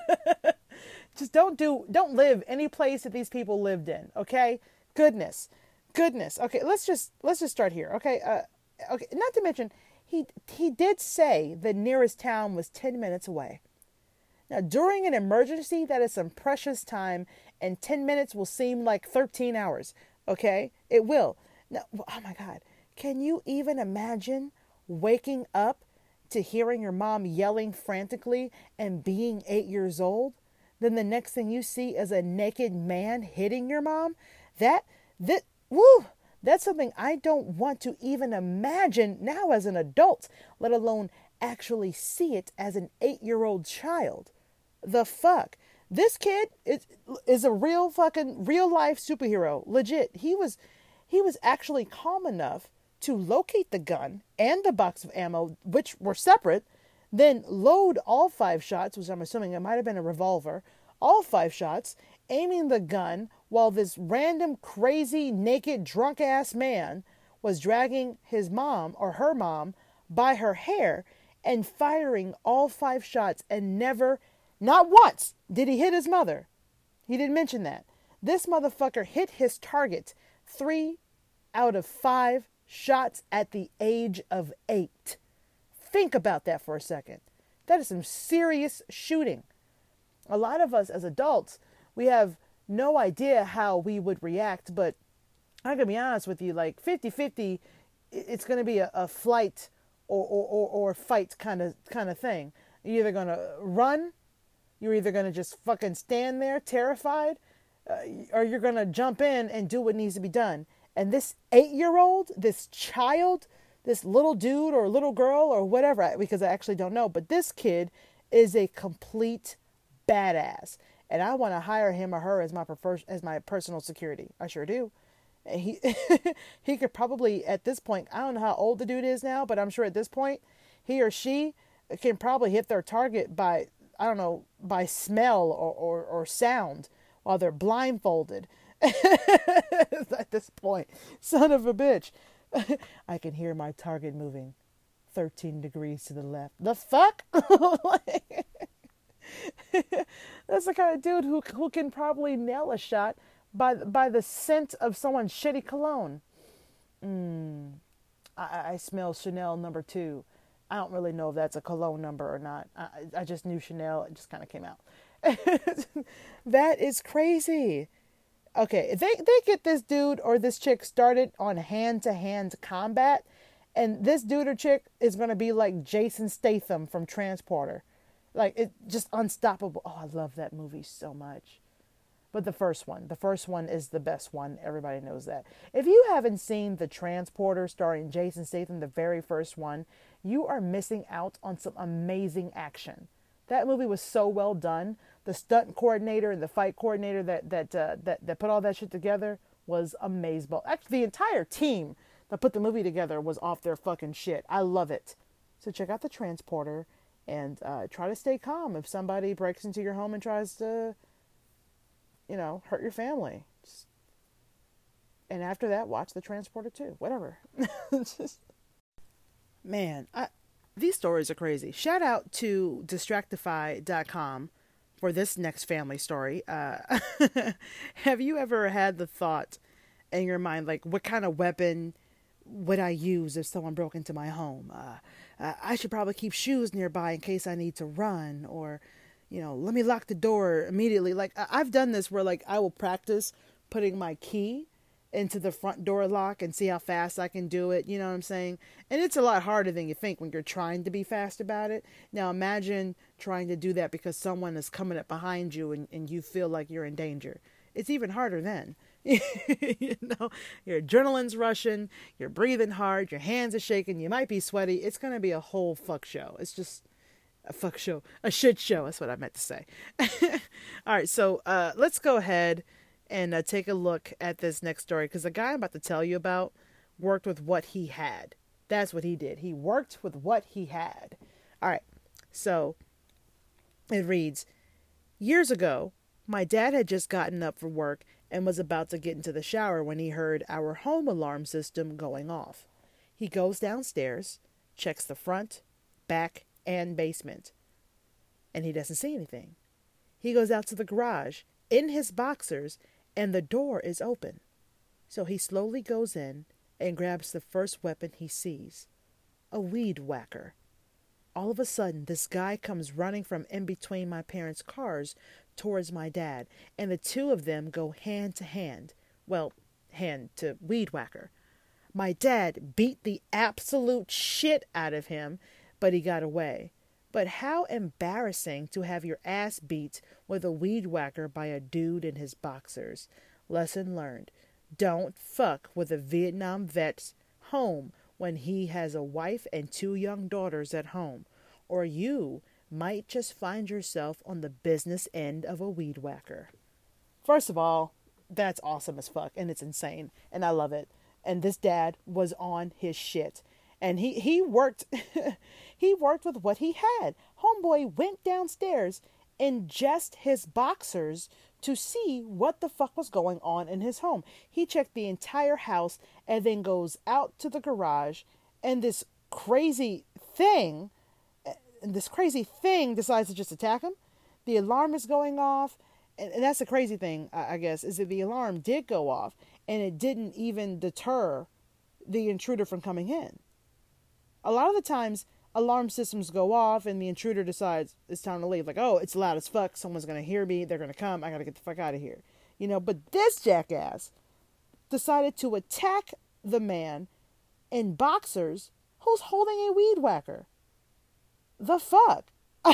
Just don't do, don't live any place that these people lived in, okay? Goodness, goodness. Okay, let's just let's just start here, okay? Uh, okay, not to mention, he he did say the nearest town was ten minutes away. Now, during an emergency, that is some precious time, and ten minutes will seem like thirteen hours, okay? It will. Now, oh my God, can you even imagine waking up to hearing your mom yelling frantically and being eight years old? Then the next thing you see is a naked man hitting your mom? That, that, woo, that's something I don't want to even imagine now as an adult, let alone actually see it as an eight-year-old child. The fuck? This kid is, is a real fucking real-life superhero. Legit. He was, he was actually calm enough to locate the gun and the box of ammo, which were separate, then load all five shots, which I'm assuming it might have been a revolver, all five shots, aiming the gun while this random, crazy, naked, drunk-ass man was dragging his mom, or her mom, by her hair and firing all five shots, and never, not once, did he hit his mother. He didn't mention that. This motherfucker hit his target three out of five shots at the age of eight. Think about that for a second. That is some serious shooting. A lot of us as adults, we have no idea how we would react, but I'm going to be honest with you, like fifty-fifty, it's going to be a, a flight or, or, or, or fight kind of kind of thing. You're either going to run, you're either going to just fucking stand there terrified, uh, or you're going to jump in and do what needs to be done. And this eight-year-old, this child, this little dude or little girl or whatever, because I actually don't know, but this kid is a complete badass. And I want to hire him or her as my prefer- as my personal security. I sure do. And he he could probably, at this point, I don't know how old the dude is now, but I'm sure at this point, he or she can probably hit their target by, I don't know, by smell or, or, or sound while they're blindfolded. At this point, son of a bitch. I can hear my target moving thirteen degrees to the left. The fuck? That's the kind of dude who who can probably nail a shot by by the scent of someone's shitty cologne. Mm, I, I smell Chanel number two. I don't really know if that's a cologne number or not. I, I just knew Chanel. It just kind of came out. That is crazy. Okay, they they get this dude or this chick started on hand-to-hand combat, and this dude or chick is going to be like Jason Statham from Transporter. Like, it just unstoppable. Oh, I love that movie so much. But the first one, the first one is the best one. Everybody knows that. If you haven't seen The Transporter starring Jason Statham, the very first one, you are missing out on some amazing action. That movie was so well done. The stunt coordinator and the fight coordinator that that uh, that that put all that shit together was amazing. Actually, the entire team that put the movie together was off their fucking shit. I love it. So check out The Transporter and uh, try to stay calm if somebody breaks into your home and tries to, you know, hurt your family. Just, and after that, watch The Transporter too. Whatever. Just, man, I, these stories are crazy. Shout out to Distractify dot com for this next family story. Uh, have you ever had the thought in your mind, like, what kind of weapon would I use if someone broke into my home? Uh, uh, I should probably keep shoes nearby in case I need to run, or, you know, let me lock the door immediately. Like, I've done this where, like, I will practice putting my key into the front door lock and see how fast I can do it. You know what I'm saying? And it's a lot harder than you think when you're trying to be fast about it. Now imagine trying to do that because someone is coming up behind you and, and you feel like you're in danger. It's even harder then. You know, your adrenaline's rushing, you're breathing hard, your hands are shaking, you might be sweaty. It's going to be a whole fuck show. It's just a fuck show, a shit show. That's what I meant to say. All right. So, uh, let's go ahead and uh, take a look at this next story, because the guy I'm about to tell you about worked with what he had. That's what he did. He worked with what he had. All right. So it reads, years ago, my dad had just gotten up for work and was about to get into the shower when he heard our home alarm system going off. He goes downstairs, checks the front, back, and basement, and he doesn't see anything. He goes out to the garage in his boxers, and the door is open. So he slowly goes in and grabs the first weapon he sees, a weed whacker. All of a sudden, this guy comes running from in between my parents' cars towards my dad, and the two of them go hand to hand. Well, hand to weed whacker. My dad beat the absolute shit out of him, but he got away. But how embarrassing to have your ass beat with a weed whacker by a dude in his boxers. Lesson learned. Don't fuck with a Vietnam vet's home when he has a wife and two young daughters at home, or you might just find yourself on the business end of a weed whacker. First of all, that's awesome as fuck, and it's insane, and I love it. And this dad was on his shit. And he, he worked he worked with what he had. Homeboy went downstairs in just his boxers to see what the fuck was going on in his home. He checked the entire house and then goes out to the garage, and this crazy thing, this crazy thing decides to just attack him. The alarm is going off, and, and that's the crazy thing, I guess, is that the alarm did go off, and it didn't even deter the intruder from coming in. A lot of the times, alarm systems go off and the intruder decides it's time to leave. Like, oh, it's loud as fuck. Someone's going to hear me. They're going to come. I got to get the fuck out of here. You know, but this jackass decided to attack the man in boxers who's holding a weed whacker. The fuck?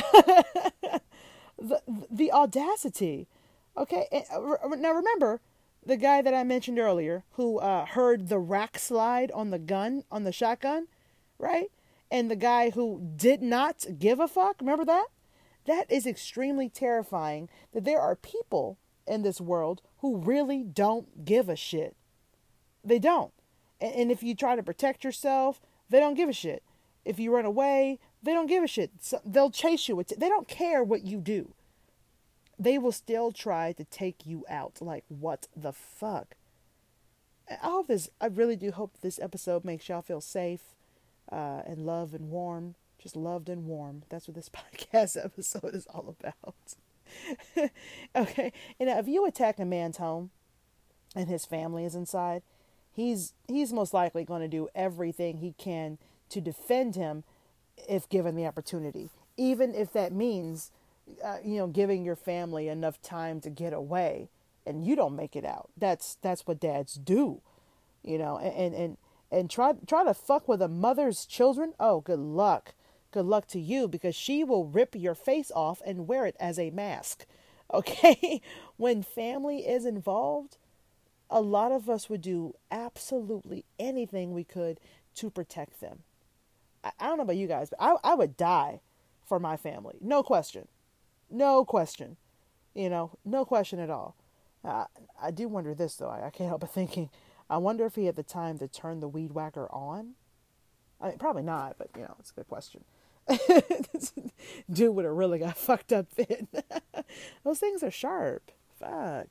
the, the audacity. Okay. Now remember, the guy that I mentioned earlier who uh, heard the rack slide on the gun, on the shotgun, right? And the guy who did not give a fuck, remember that? That is extremely terrifying, that there are people in this world who really don't give a shit. They don't. And, and if you try to protect yourself, they don't give a shit. If you run away, they don't give a shit. So they'll chase you. They don't care what you do. They will still try to take you out. Like, what the fuck? I hope this, I really do hope this episode makes y'all feel safe. Uh, and love and warm, just loved and warm. That's what this podcast episode is all about. Okay, and if you attack a man's home and his family is inside, he's he's most likely going to do everything he can to defend him if given the opportunity, even if that means, uh, you know, giving your family enough time to get away and you don't make it out. That's that's what dads do, you know, and and. and And try try to fuck with a mother's children? Oh, good luck. Good luck to you, because she will rip your face off and wear it as a mask. Okay? When family is involved, a lot of us would do absolutely anything we could to protect them. I, I don't know about you guys, but I, I would die for my family. No question. No question. You know, no question at all. Uh, I do wonder this, though. I, I can't help but thinking, I wonder if he had the time to turn the weed whacker on. I mean, probably not, but, you know, it's a good question. Dude would have really got fucked up then. Those things are sharp. Fuck.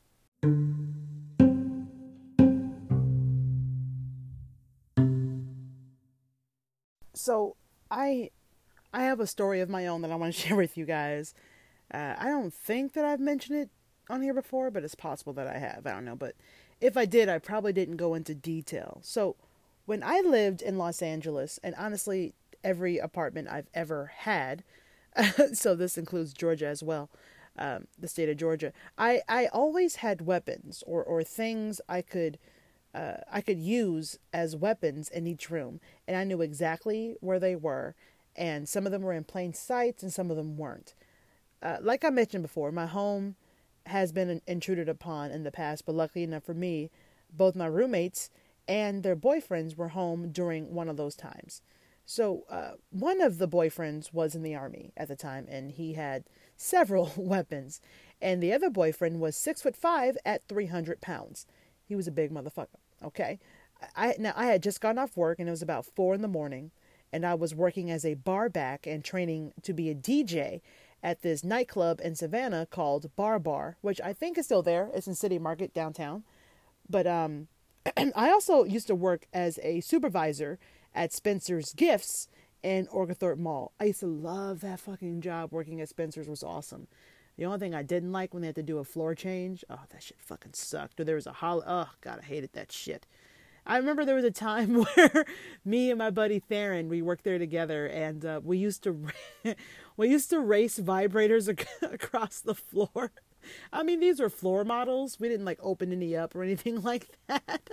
So, I I have a story of my own that I want to share with you guys. Uh, I don't think that I've mentioned it on here before, but it's possible that I have. I don't know, but if I did, I probably didn't go into detail. So when I lived in Los Angeles, and honestly, every apartment I've ever had, so this includes Georgia as well, um, the state of Georgia, I, I always had weapons or, or things I could uh, I could use as weapons in each room. And I knew exactly where they were. And some of them were in plain sight and some of them weren't. Uh, like I mentioned before, my home has been intruded upon in the past, but luckily enough for me, both my roommates and their boyfriends were home during one of those times. So uh, one of the boyfriends was in the army at the time, and he had several weapons. And the other boyfriend was six foot five at three hundred pounds. He was a big motherfucker. Okay, I now I had just gotten off work, and it was about four in the morning, and I was working as a bar back and training to be a D J at this nightclub in Savannah called Bar Bar, which I think is still there. It's in City Market downtown. But um, I also used to work as a supervisor at Spencer's Gifts in Oglethorpe Mall. I used to love that fucking job. Working at Spencer's was awesome. The only thing I didn't like when they had to do a floor change, oh, that shit fucking sucked. Or there was a hol- oh god, I hated that shit. I remember there was a time where me and my buddy Theron, we worked there together, and uh, we used to we used to race vibrators ac- across the floor. I mean, these were floor models. We didn't like open any up or anything like that.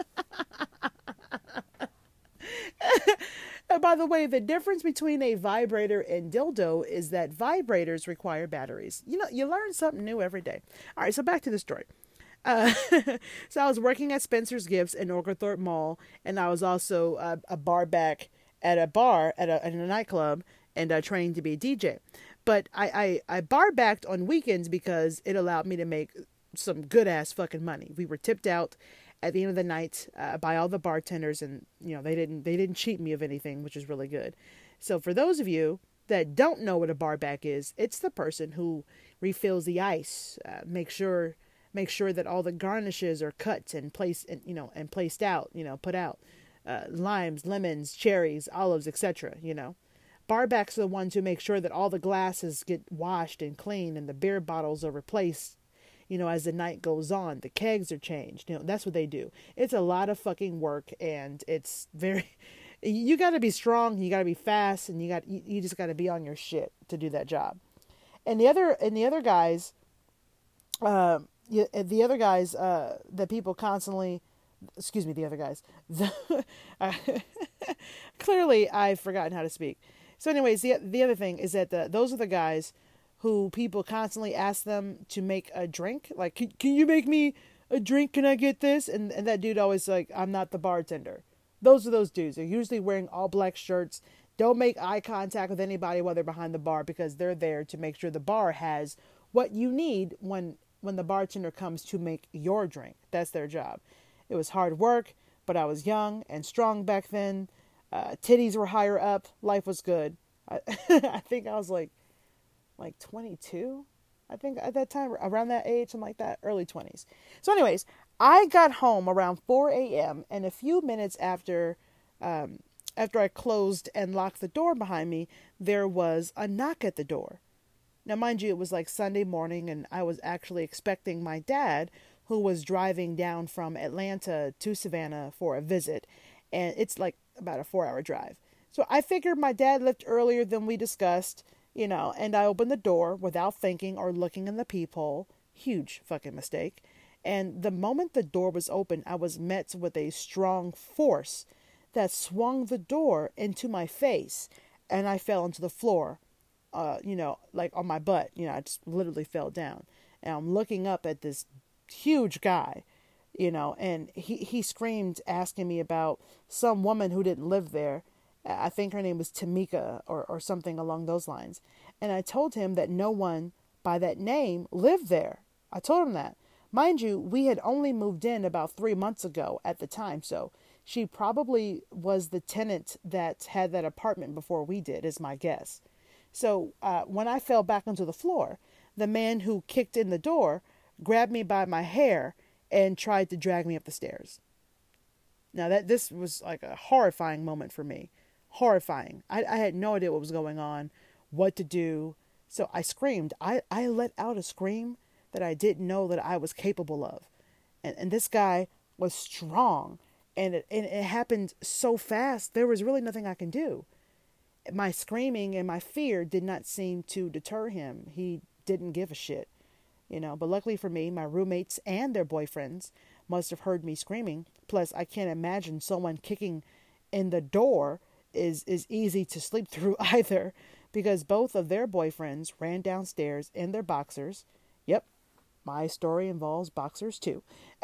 And by the way, the difference between a vibrator and dildo is that vibrators require batteries. You know, you learn something new every day. All right, so back to the story. Uh, so I was working at Spencer's Gifts in Oglethorpe Mall, and I was also uh, a bar back at a bar at a, at a nightclub, and uh, trained to be a D J. But I, I, I bar backed on weekends because it allowed me to make some good ass fucking money. We were tipped out at the end of the night uh, by all the bartenders, and you know they didn't they didn't cheat me of anything, which is really good. So for those of you that don't know what a bar back is, it's the person who refills the ice, uh, make sure make sure that all the garnishes are cut and placed and you know and placed out, you know, put out. Uh, limes, lemons, cherries, olives, et cetera. You know, bar backs are the ones who make sure that all the glasses get washed and cleaned and the beer bottles are replaced. You know, as the night goes on, the kegs are changed. You know, that's what they do. It's a lot of fucking work, and it's very. You got to be strong. You got to be fast, and you got you, you just got to be on your shit to do that job. And the other and the other guys, uh, the other guys uh, that people constantly, excuse me, the other guys. The, uh, clearly, I've forgotten how to speak. So, anyways, the the other thing is that the, those are the guys who people constantly ask them to make a drink. Like, can, can you make me a drink? Can I get this? And and that dude always like, I'm not the bartender. Those are those dudes. They're usually wearing all black shirts. Don't make eye contact with anybody while they're behind the bar because they're there to make sure the bar has what you need when when the bartender comes to make your drink. That's their job. It was hard work, but I was young and strong back then. Uh, titties were higher up. Life was good. I, I think I was like, like twenty-two, I think at that time, around that age, something like that, early twenties. So anyways, I got home around four a.m. and a few minutes after, um, after I closed and locked the door behind me, there was a knock at the door. Now, mind you, it was like Sunday morning, and I was actually expecting my dad, who was driving down from Atlanta to Savannah for a visit, and it's like about a four-hour drive. So I figured my dad left earlier than we discussed. You know, and I opened the door without thinking or looking in the peephole. Huge fucking mistake. And the moment the door was open, I was met with a strong force that swung the door into my face. And I fell into the floor, uh, you know, like on my butt. You know, I just literally fell down. And I'm looking up at this huge guy, you know, and he, he screamed asking me about some woman who didn't live there. I think her name was Tamika or, or something along those lines. And I told him that no one by that name lived there. I told him that. Mind you, we had only moved in about three months ago at the time. So she probably was the tenant that had that apartment before we did, is my guess. So uh, when I fell back onto the floor, the man who kicked in the door grabbed me by my hair and tried to drag me up the stairs. Now that this was like a horrifying moment for me. Horrifying. I, I had no idea what was going on, what to do. So I screamed. I, I let out a scream that I didn't know that I was capable of. And, and this guy was strong. And it, and it happened so fast, there was really nothing I can do. My screaming and my fear did not seem to deter him. He didn't give a shit. You know, but luckily for me, my roommates and their boyfriends must have heard me screaming. Plus, I can't imagine someone kicking in the door is is easy to sleep through either, because both of their boyfriends ran downstairs in their boxers. Yep, my story involves boxers too.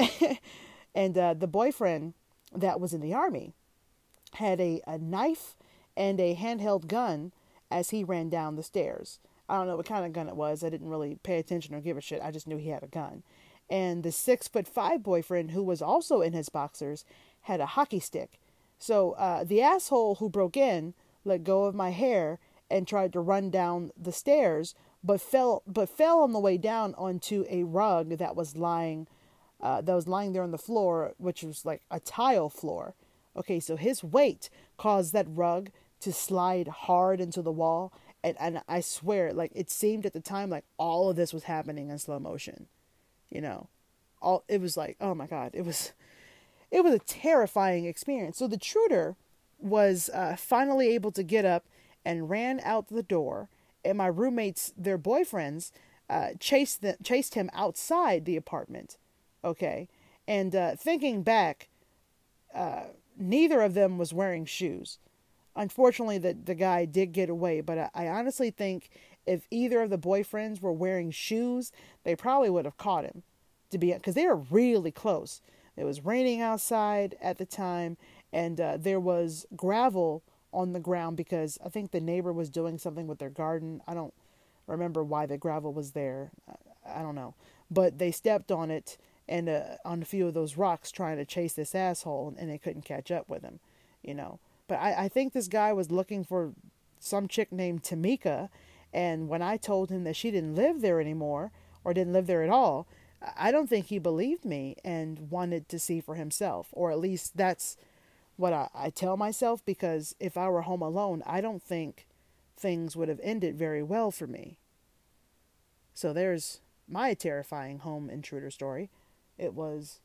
And uh, the boyfriend that was in the army had a, a knife and a handheld gun as he ran down the stairs. I don't know what kind of gun it was. I didn't really pay attention or give a shit. I just knew he had a gun. And the six foot five boyfriend, who was also in his boxers, had a hockey stick. So uh, the asshole who broke in let go of my hair and tried to run down the stairs, but fell but fell on the way down onto a rug that was lying uh, that was lying there on the floor, which was like a tile floor. Okay, so his weight caused that rug to slide hard into the wall, and, and I swear, like, it seemed at the time like all of this was happening in slow motion. You know, all it was like, oh my God, it was it was a terrifying experience. So the intruder was uh, finally able to get up and ran out the door, and my roommates, their boyfriends, uh, chased the, chased him outside the apartment. Okay, and uh, thinking back, uh, neither of them was wearing shoes. Unfortunately, the the guy did get away, but I, I honestly think if either of the boyfriends were wearing shoes, they probably would have caught him. To be because they were really close. It was raining outside at the time, and uh, there was gravel on the ground because I think the neighbor was doing something with their garden. I don't remember why the gravel was there. I, I don't know. But they stepped on it and uh, on a few of those rocks trying to chase this asshole, and they couldn't catch up with him, you know. But I, I think this guy was looking for some chick named Tamika, and when I told him that she didn't live there anymore or didn't live there at all, I don't think he believed me and wanted to see for himself, or at least that's what I, I tell myself, because if I were home alone, I don't think things would have ended very well for me. So there's my terrifying home intruder story. It was,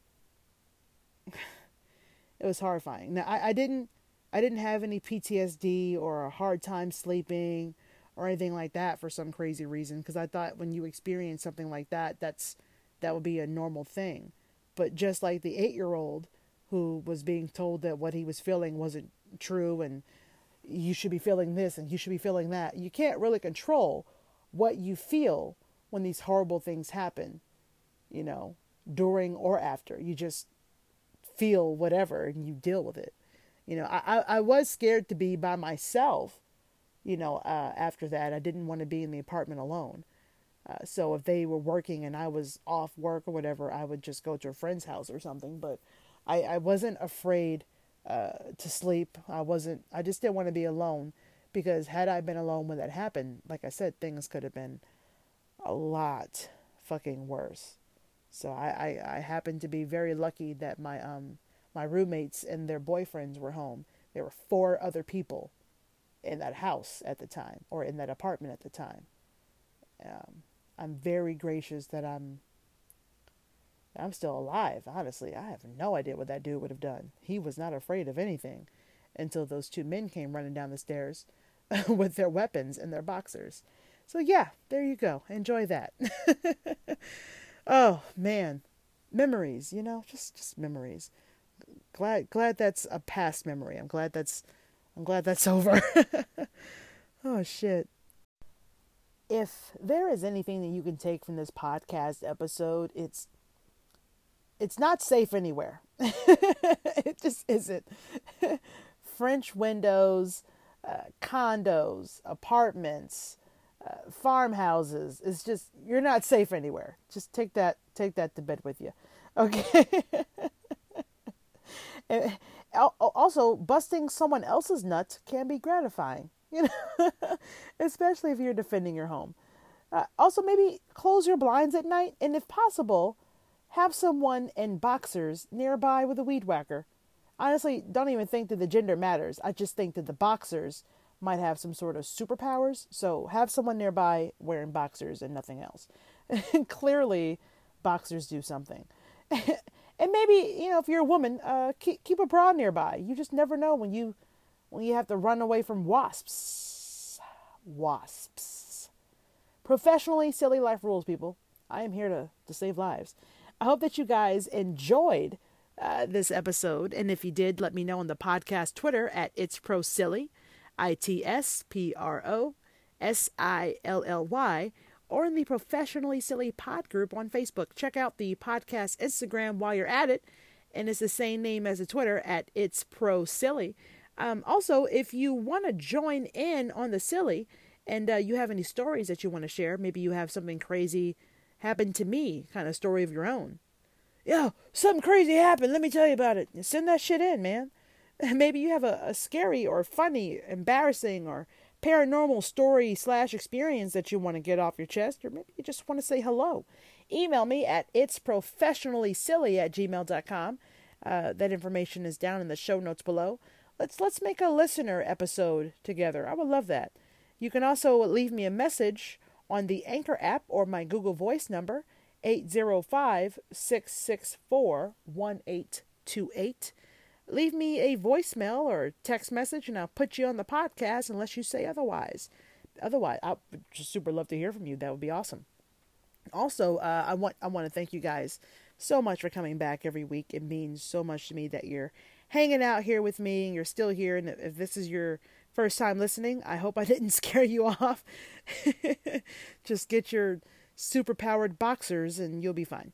it was horrifying. Now I, I didn't, I didn't have any P T S D or a hard time sleeping or anything like that for some crazy reason, because I thought when you experience something like that, that's, that would be a normal thing. But just like the eight-year-old who was being told that what he was feeling wasn't true and you should be feeling this and you should be feeling that, you can't really control what you feel when these horrible things happen, you know, during or after. You just feel whatever and you deal with it. You know, I, I was scared to be by myself, you know, uh, after that. I didn't want to be in the apartment alone. Uh, so if they were working and I was off work or whatever, I would just go to a friend's house or something. But I, I wasn't afraid uh, to sleep. I wasn't, I just didn't want to be alone, because had I been alone when that happened, like I said, things could have been a lot fucking worse. So I, I, I happened to be very lucky that my, um, my roommates and their boyfriends were home. There were four other people in that house at the time, or in that apartment at the time. Um, I'm very gracious that I'm I'm still alive. Honestly, I have no idea what that dude would have done. He was not afraid of anything until those two men came running down the stairs with their weapons and their boxers. So yeah, there you go. Enjoy that. Oh man, memories. You know, just just memories. Glad glad that's a past memory. I'm glad that's I'm glad that's over. Oh shit. If there is anything that you can take from this podcast episode, it's it's not safe anywhere. It just isn't. French windows, uh, condos, apartments, uh, farmhouses. It's just, you're not safe anywhere. Just take that take that to bed with you. Okay. And also, busting someone else's nuts can be gratifying. You know, especially if you're defending your home. Uh, also, maybe close your blinds at night, and if possible, have someone in boxers nearby with a weed whacker. Honestly, don't even think that the gender matters. I just think that the boxers might have some sort of superpowers. So have someone nearby wearing boxers and nothing else. And clearly, boxers do something. And maybe, you know, if you're a woman, uh, keep, keep a bra nearby. You just never know when you when you have to run away from wasps. Wasps. Professionally silly life rules, people. I am here to, to save lives. I hope that you guys enjoyed uh, this episode. And if you did, let me know on the podcast Twitter at It's Pro Silly, I T S P R O S I L L Y, or in the Professionally Silly Pod group on Facebook. Check out the podcast Instagram while you're at it. And it's the same name as the Twitter at It's Pro Silly. Um, also, if you want to join in on the silly and uh, you have any stories that you want to share, maybe you have something crazy happen to me kind of story of your own. Yo, something crazy happened. Let me tell you about it. Send that shit in, man. Maybe you have a, a scary or funny, embarrassing, or paranormal story slash experience that you want to get off your chest, or maybe you just want to say hello. Email me at itsprofessionallysilly at gmail dot com. Uh, that information is down in the show notes below. Let's let's make a listener episode together. I would love that. You can also leave me a message on the Anchor app or my Google Voice number, eight zero five, six six four, one eight two eight. Leave me a voicemail or text message and I'll put you on the podcast unless you say otherwise. Otherwise, I'd just super love to hear from you. That would be awesome. Also, uh, I want I want to thank you guys so much for coming back every week. It means so much to me that you're hanging out here with me and you're still here. And if this is your first time listening, I hope I didn't scare you off. Just get your super powered boxers and you'll be fine.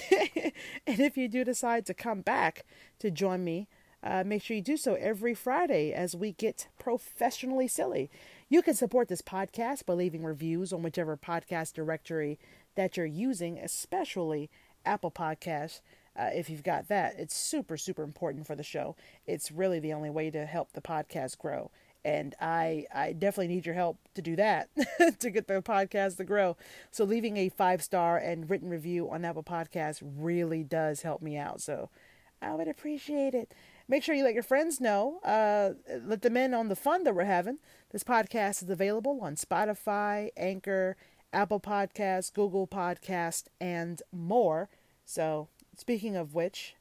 And if you do decide to come back to join me, uh, make sure you do so every Friday as we get professionally silly. You can support this podcast by leaving reviews on whichever podcast directory that you're using, especially Apple Podcasts. Uh, if you've got that, it's super, super important for the show. It's really the only way to help the podcast grow. And I I definitely need your help to do that, to get the podcast to grow. So leaving a five-star and written review on Apple Podcasts really does help me out. So I would appreciate it. Make sure you let your friends know. Uh, let them in on the fun that we're having. This podcast is available on Spotify, Anchor, Apple Podcasts, Google Podcasts, and more. So speaking of which,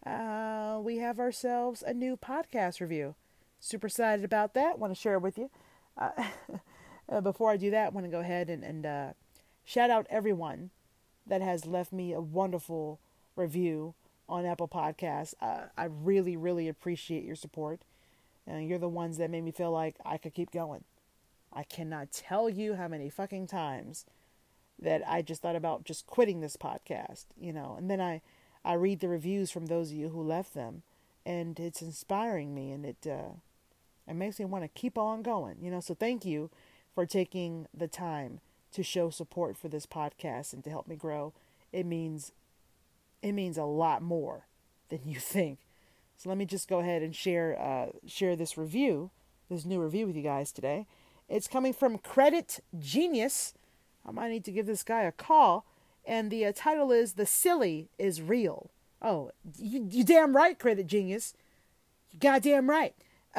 uh, we have ourselves a new podcast review. Super excited about that. Want to share it with you. Uh, uh, before I do that, I want to go ahead and, and uh, shout out everyone that has left me a wonderful review on Apple Podcasts. Uh, I really, really appreciate your support. Uh, you're the ones that made me feel like I could keep going. I cannot tell you how many fucking times that I just thought about just quitting this podcast, you know, and then I, I read the reviews from those of you who left them, and it's inspiring me, and it, uh, it makes me want to keep on going, you know, so thank you for taking the time to show support for this podcast and to help me grow. It means, it means a lot more than you think. So let me just go ahead and share, uh, share this review, this new review with you guys today. It's coming from Credit Genius. I might need to give this guy a call. And the uh, title is The Silly is Real. Oh, you, you damn right, Credit Genius. You goddamn right.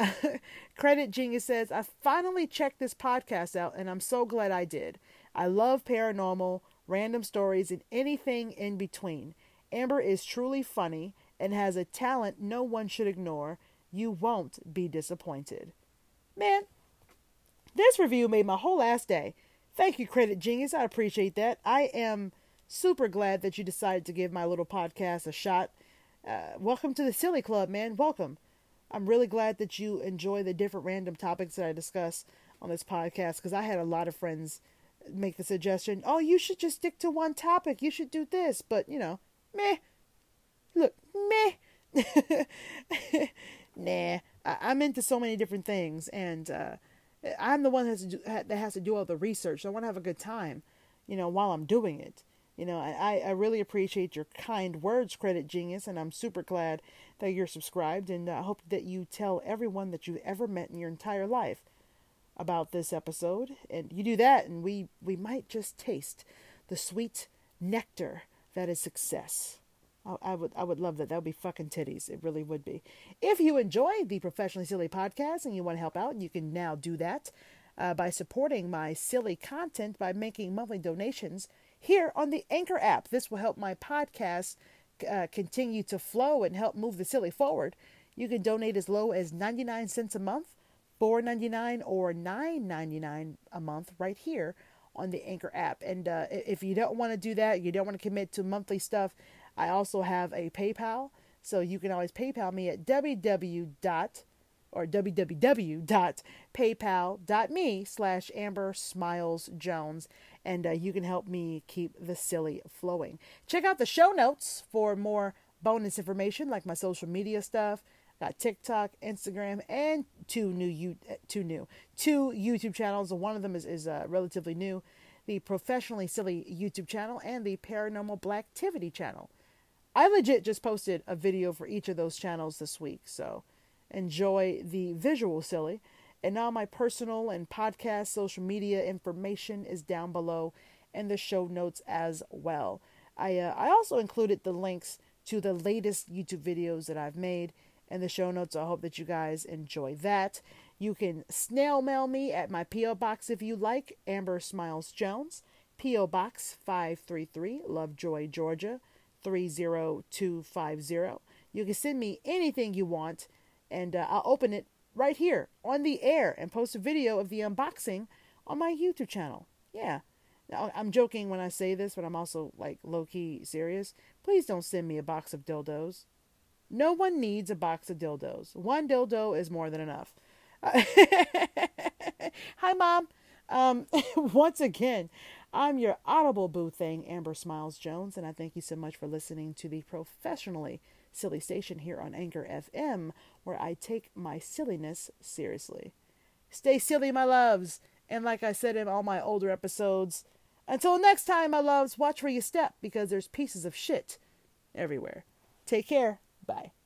Credit Genius says, I finally checked this podcast out and I'm so glad I did. I love paranormal, random stories, and anything in between. Amber is truly funny and has a talent no one should ignore. You won't be disappointed. Man, this review made my whole ass day. Thank you, Credit Genius. I appreciate that. I am super glad that you decided to give my little podcast a shot. Uh, welcome to the Silly Club, man. Welcome. I'm really glad that you enjoy the different random topics that I discuss on this podcast, because I had a lot of friends make the suggestion, oh, you should just stick to one topic. You should do this. But, you know, meh. Look, meh. Nah. I- I'm into so many different things, and uh, I'm the one that has, to do, that has to do all the research. So I want to have a good time, you know, while I'm doing it. You know, I, I really appreciate your kind words, Credit Genius, and I'm super glad that you're subscribed, and I hope that you tell everyone that you've ever met in your entire life about this episode. And you do that, and we, we might just taste the sweet nectar that is success. I, I would I would love that. That would be fucking titties. It really would be. If you enjoy the Professionally Silly podcast and you want to help out, you can now do that uh, by supporting my silly content by making monthly donations here on the Anchor app. This will help my podcast uh, continue to flow and help move the silly forward. You can donate as low as ninety-nine cents a month, four ninety-nine, or nine ninety-nine a month right here on the Anchor app. And uh, if you don't want to do that, you don't want to commit to monthly stuff, I also have a PayPal. So you can always PayPal me at www. or www.paypal.me slash Amber Smiles Jones. And uh, you can help me keep the silly flowing. Check out the show notes for more bonus information, like my social media stuff. Got TikTok, Instagram, and two new, you, two new, two YouTube channels. One of them is, is uh, relatively new. The Professionally Silly YouTube channel and the Paranormal Blacktivity channel. I legit just posted a video for each of those channels this week. So enjoy the visual silly. And all my personal and podcast social media information is down below in the show notes as well. I uh, I also included the links to the latest YouTube videos that I've made in the show notes. I hope that you guys enjoy that. You can snail mail me at my P O Box if you like, Amber Smiles Jones, P O Box five three three, Lovejoy, Georgia, three zero two five zero. You can send me anything you want, and uh, I'll open it right here on the air and post a video of the unboxing on my YouTube channel. Yeah. Now, I'm joking when I say this, but I'm also like low-key serious. Please don't send me a box of dildos. No one needs a box of dildos. One dildo is more than enough. Uh, Hi, Mom. Um, once again, I'm your audible boo thing, Amber Smiles Jones, and I thank you so much for listening to the professionally silly station here on Anchor F M, where I take my silliness seriously. Stay silly, my loves, and like I said in all my older episodes, until next time, my loves, watch where you step, because there's pieces of shit everywhere. Take care. Bye.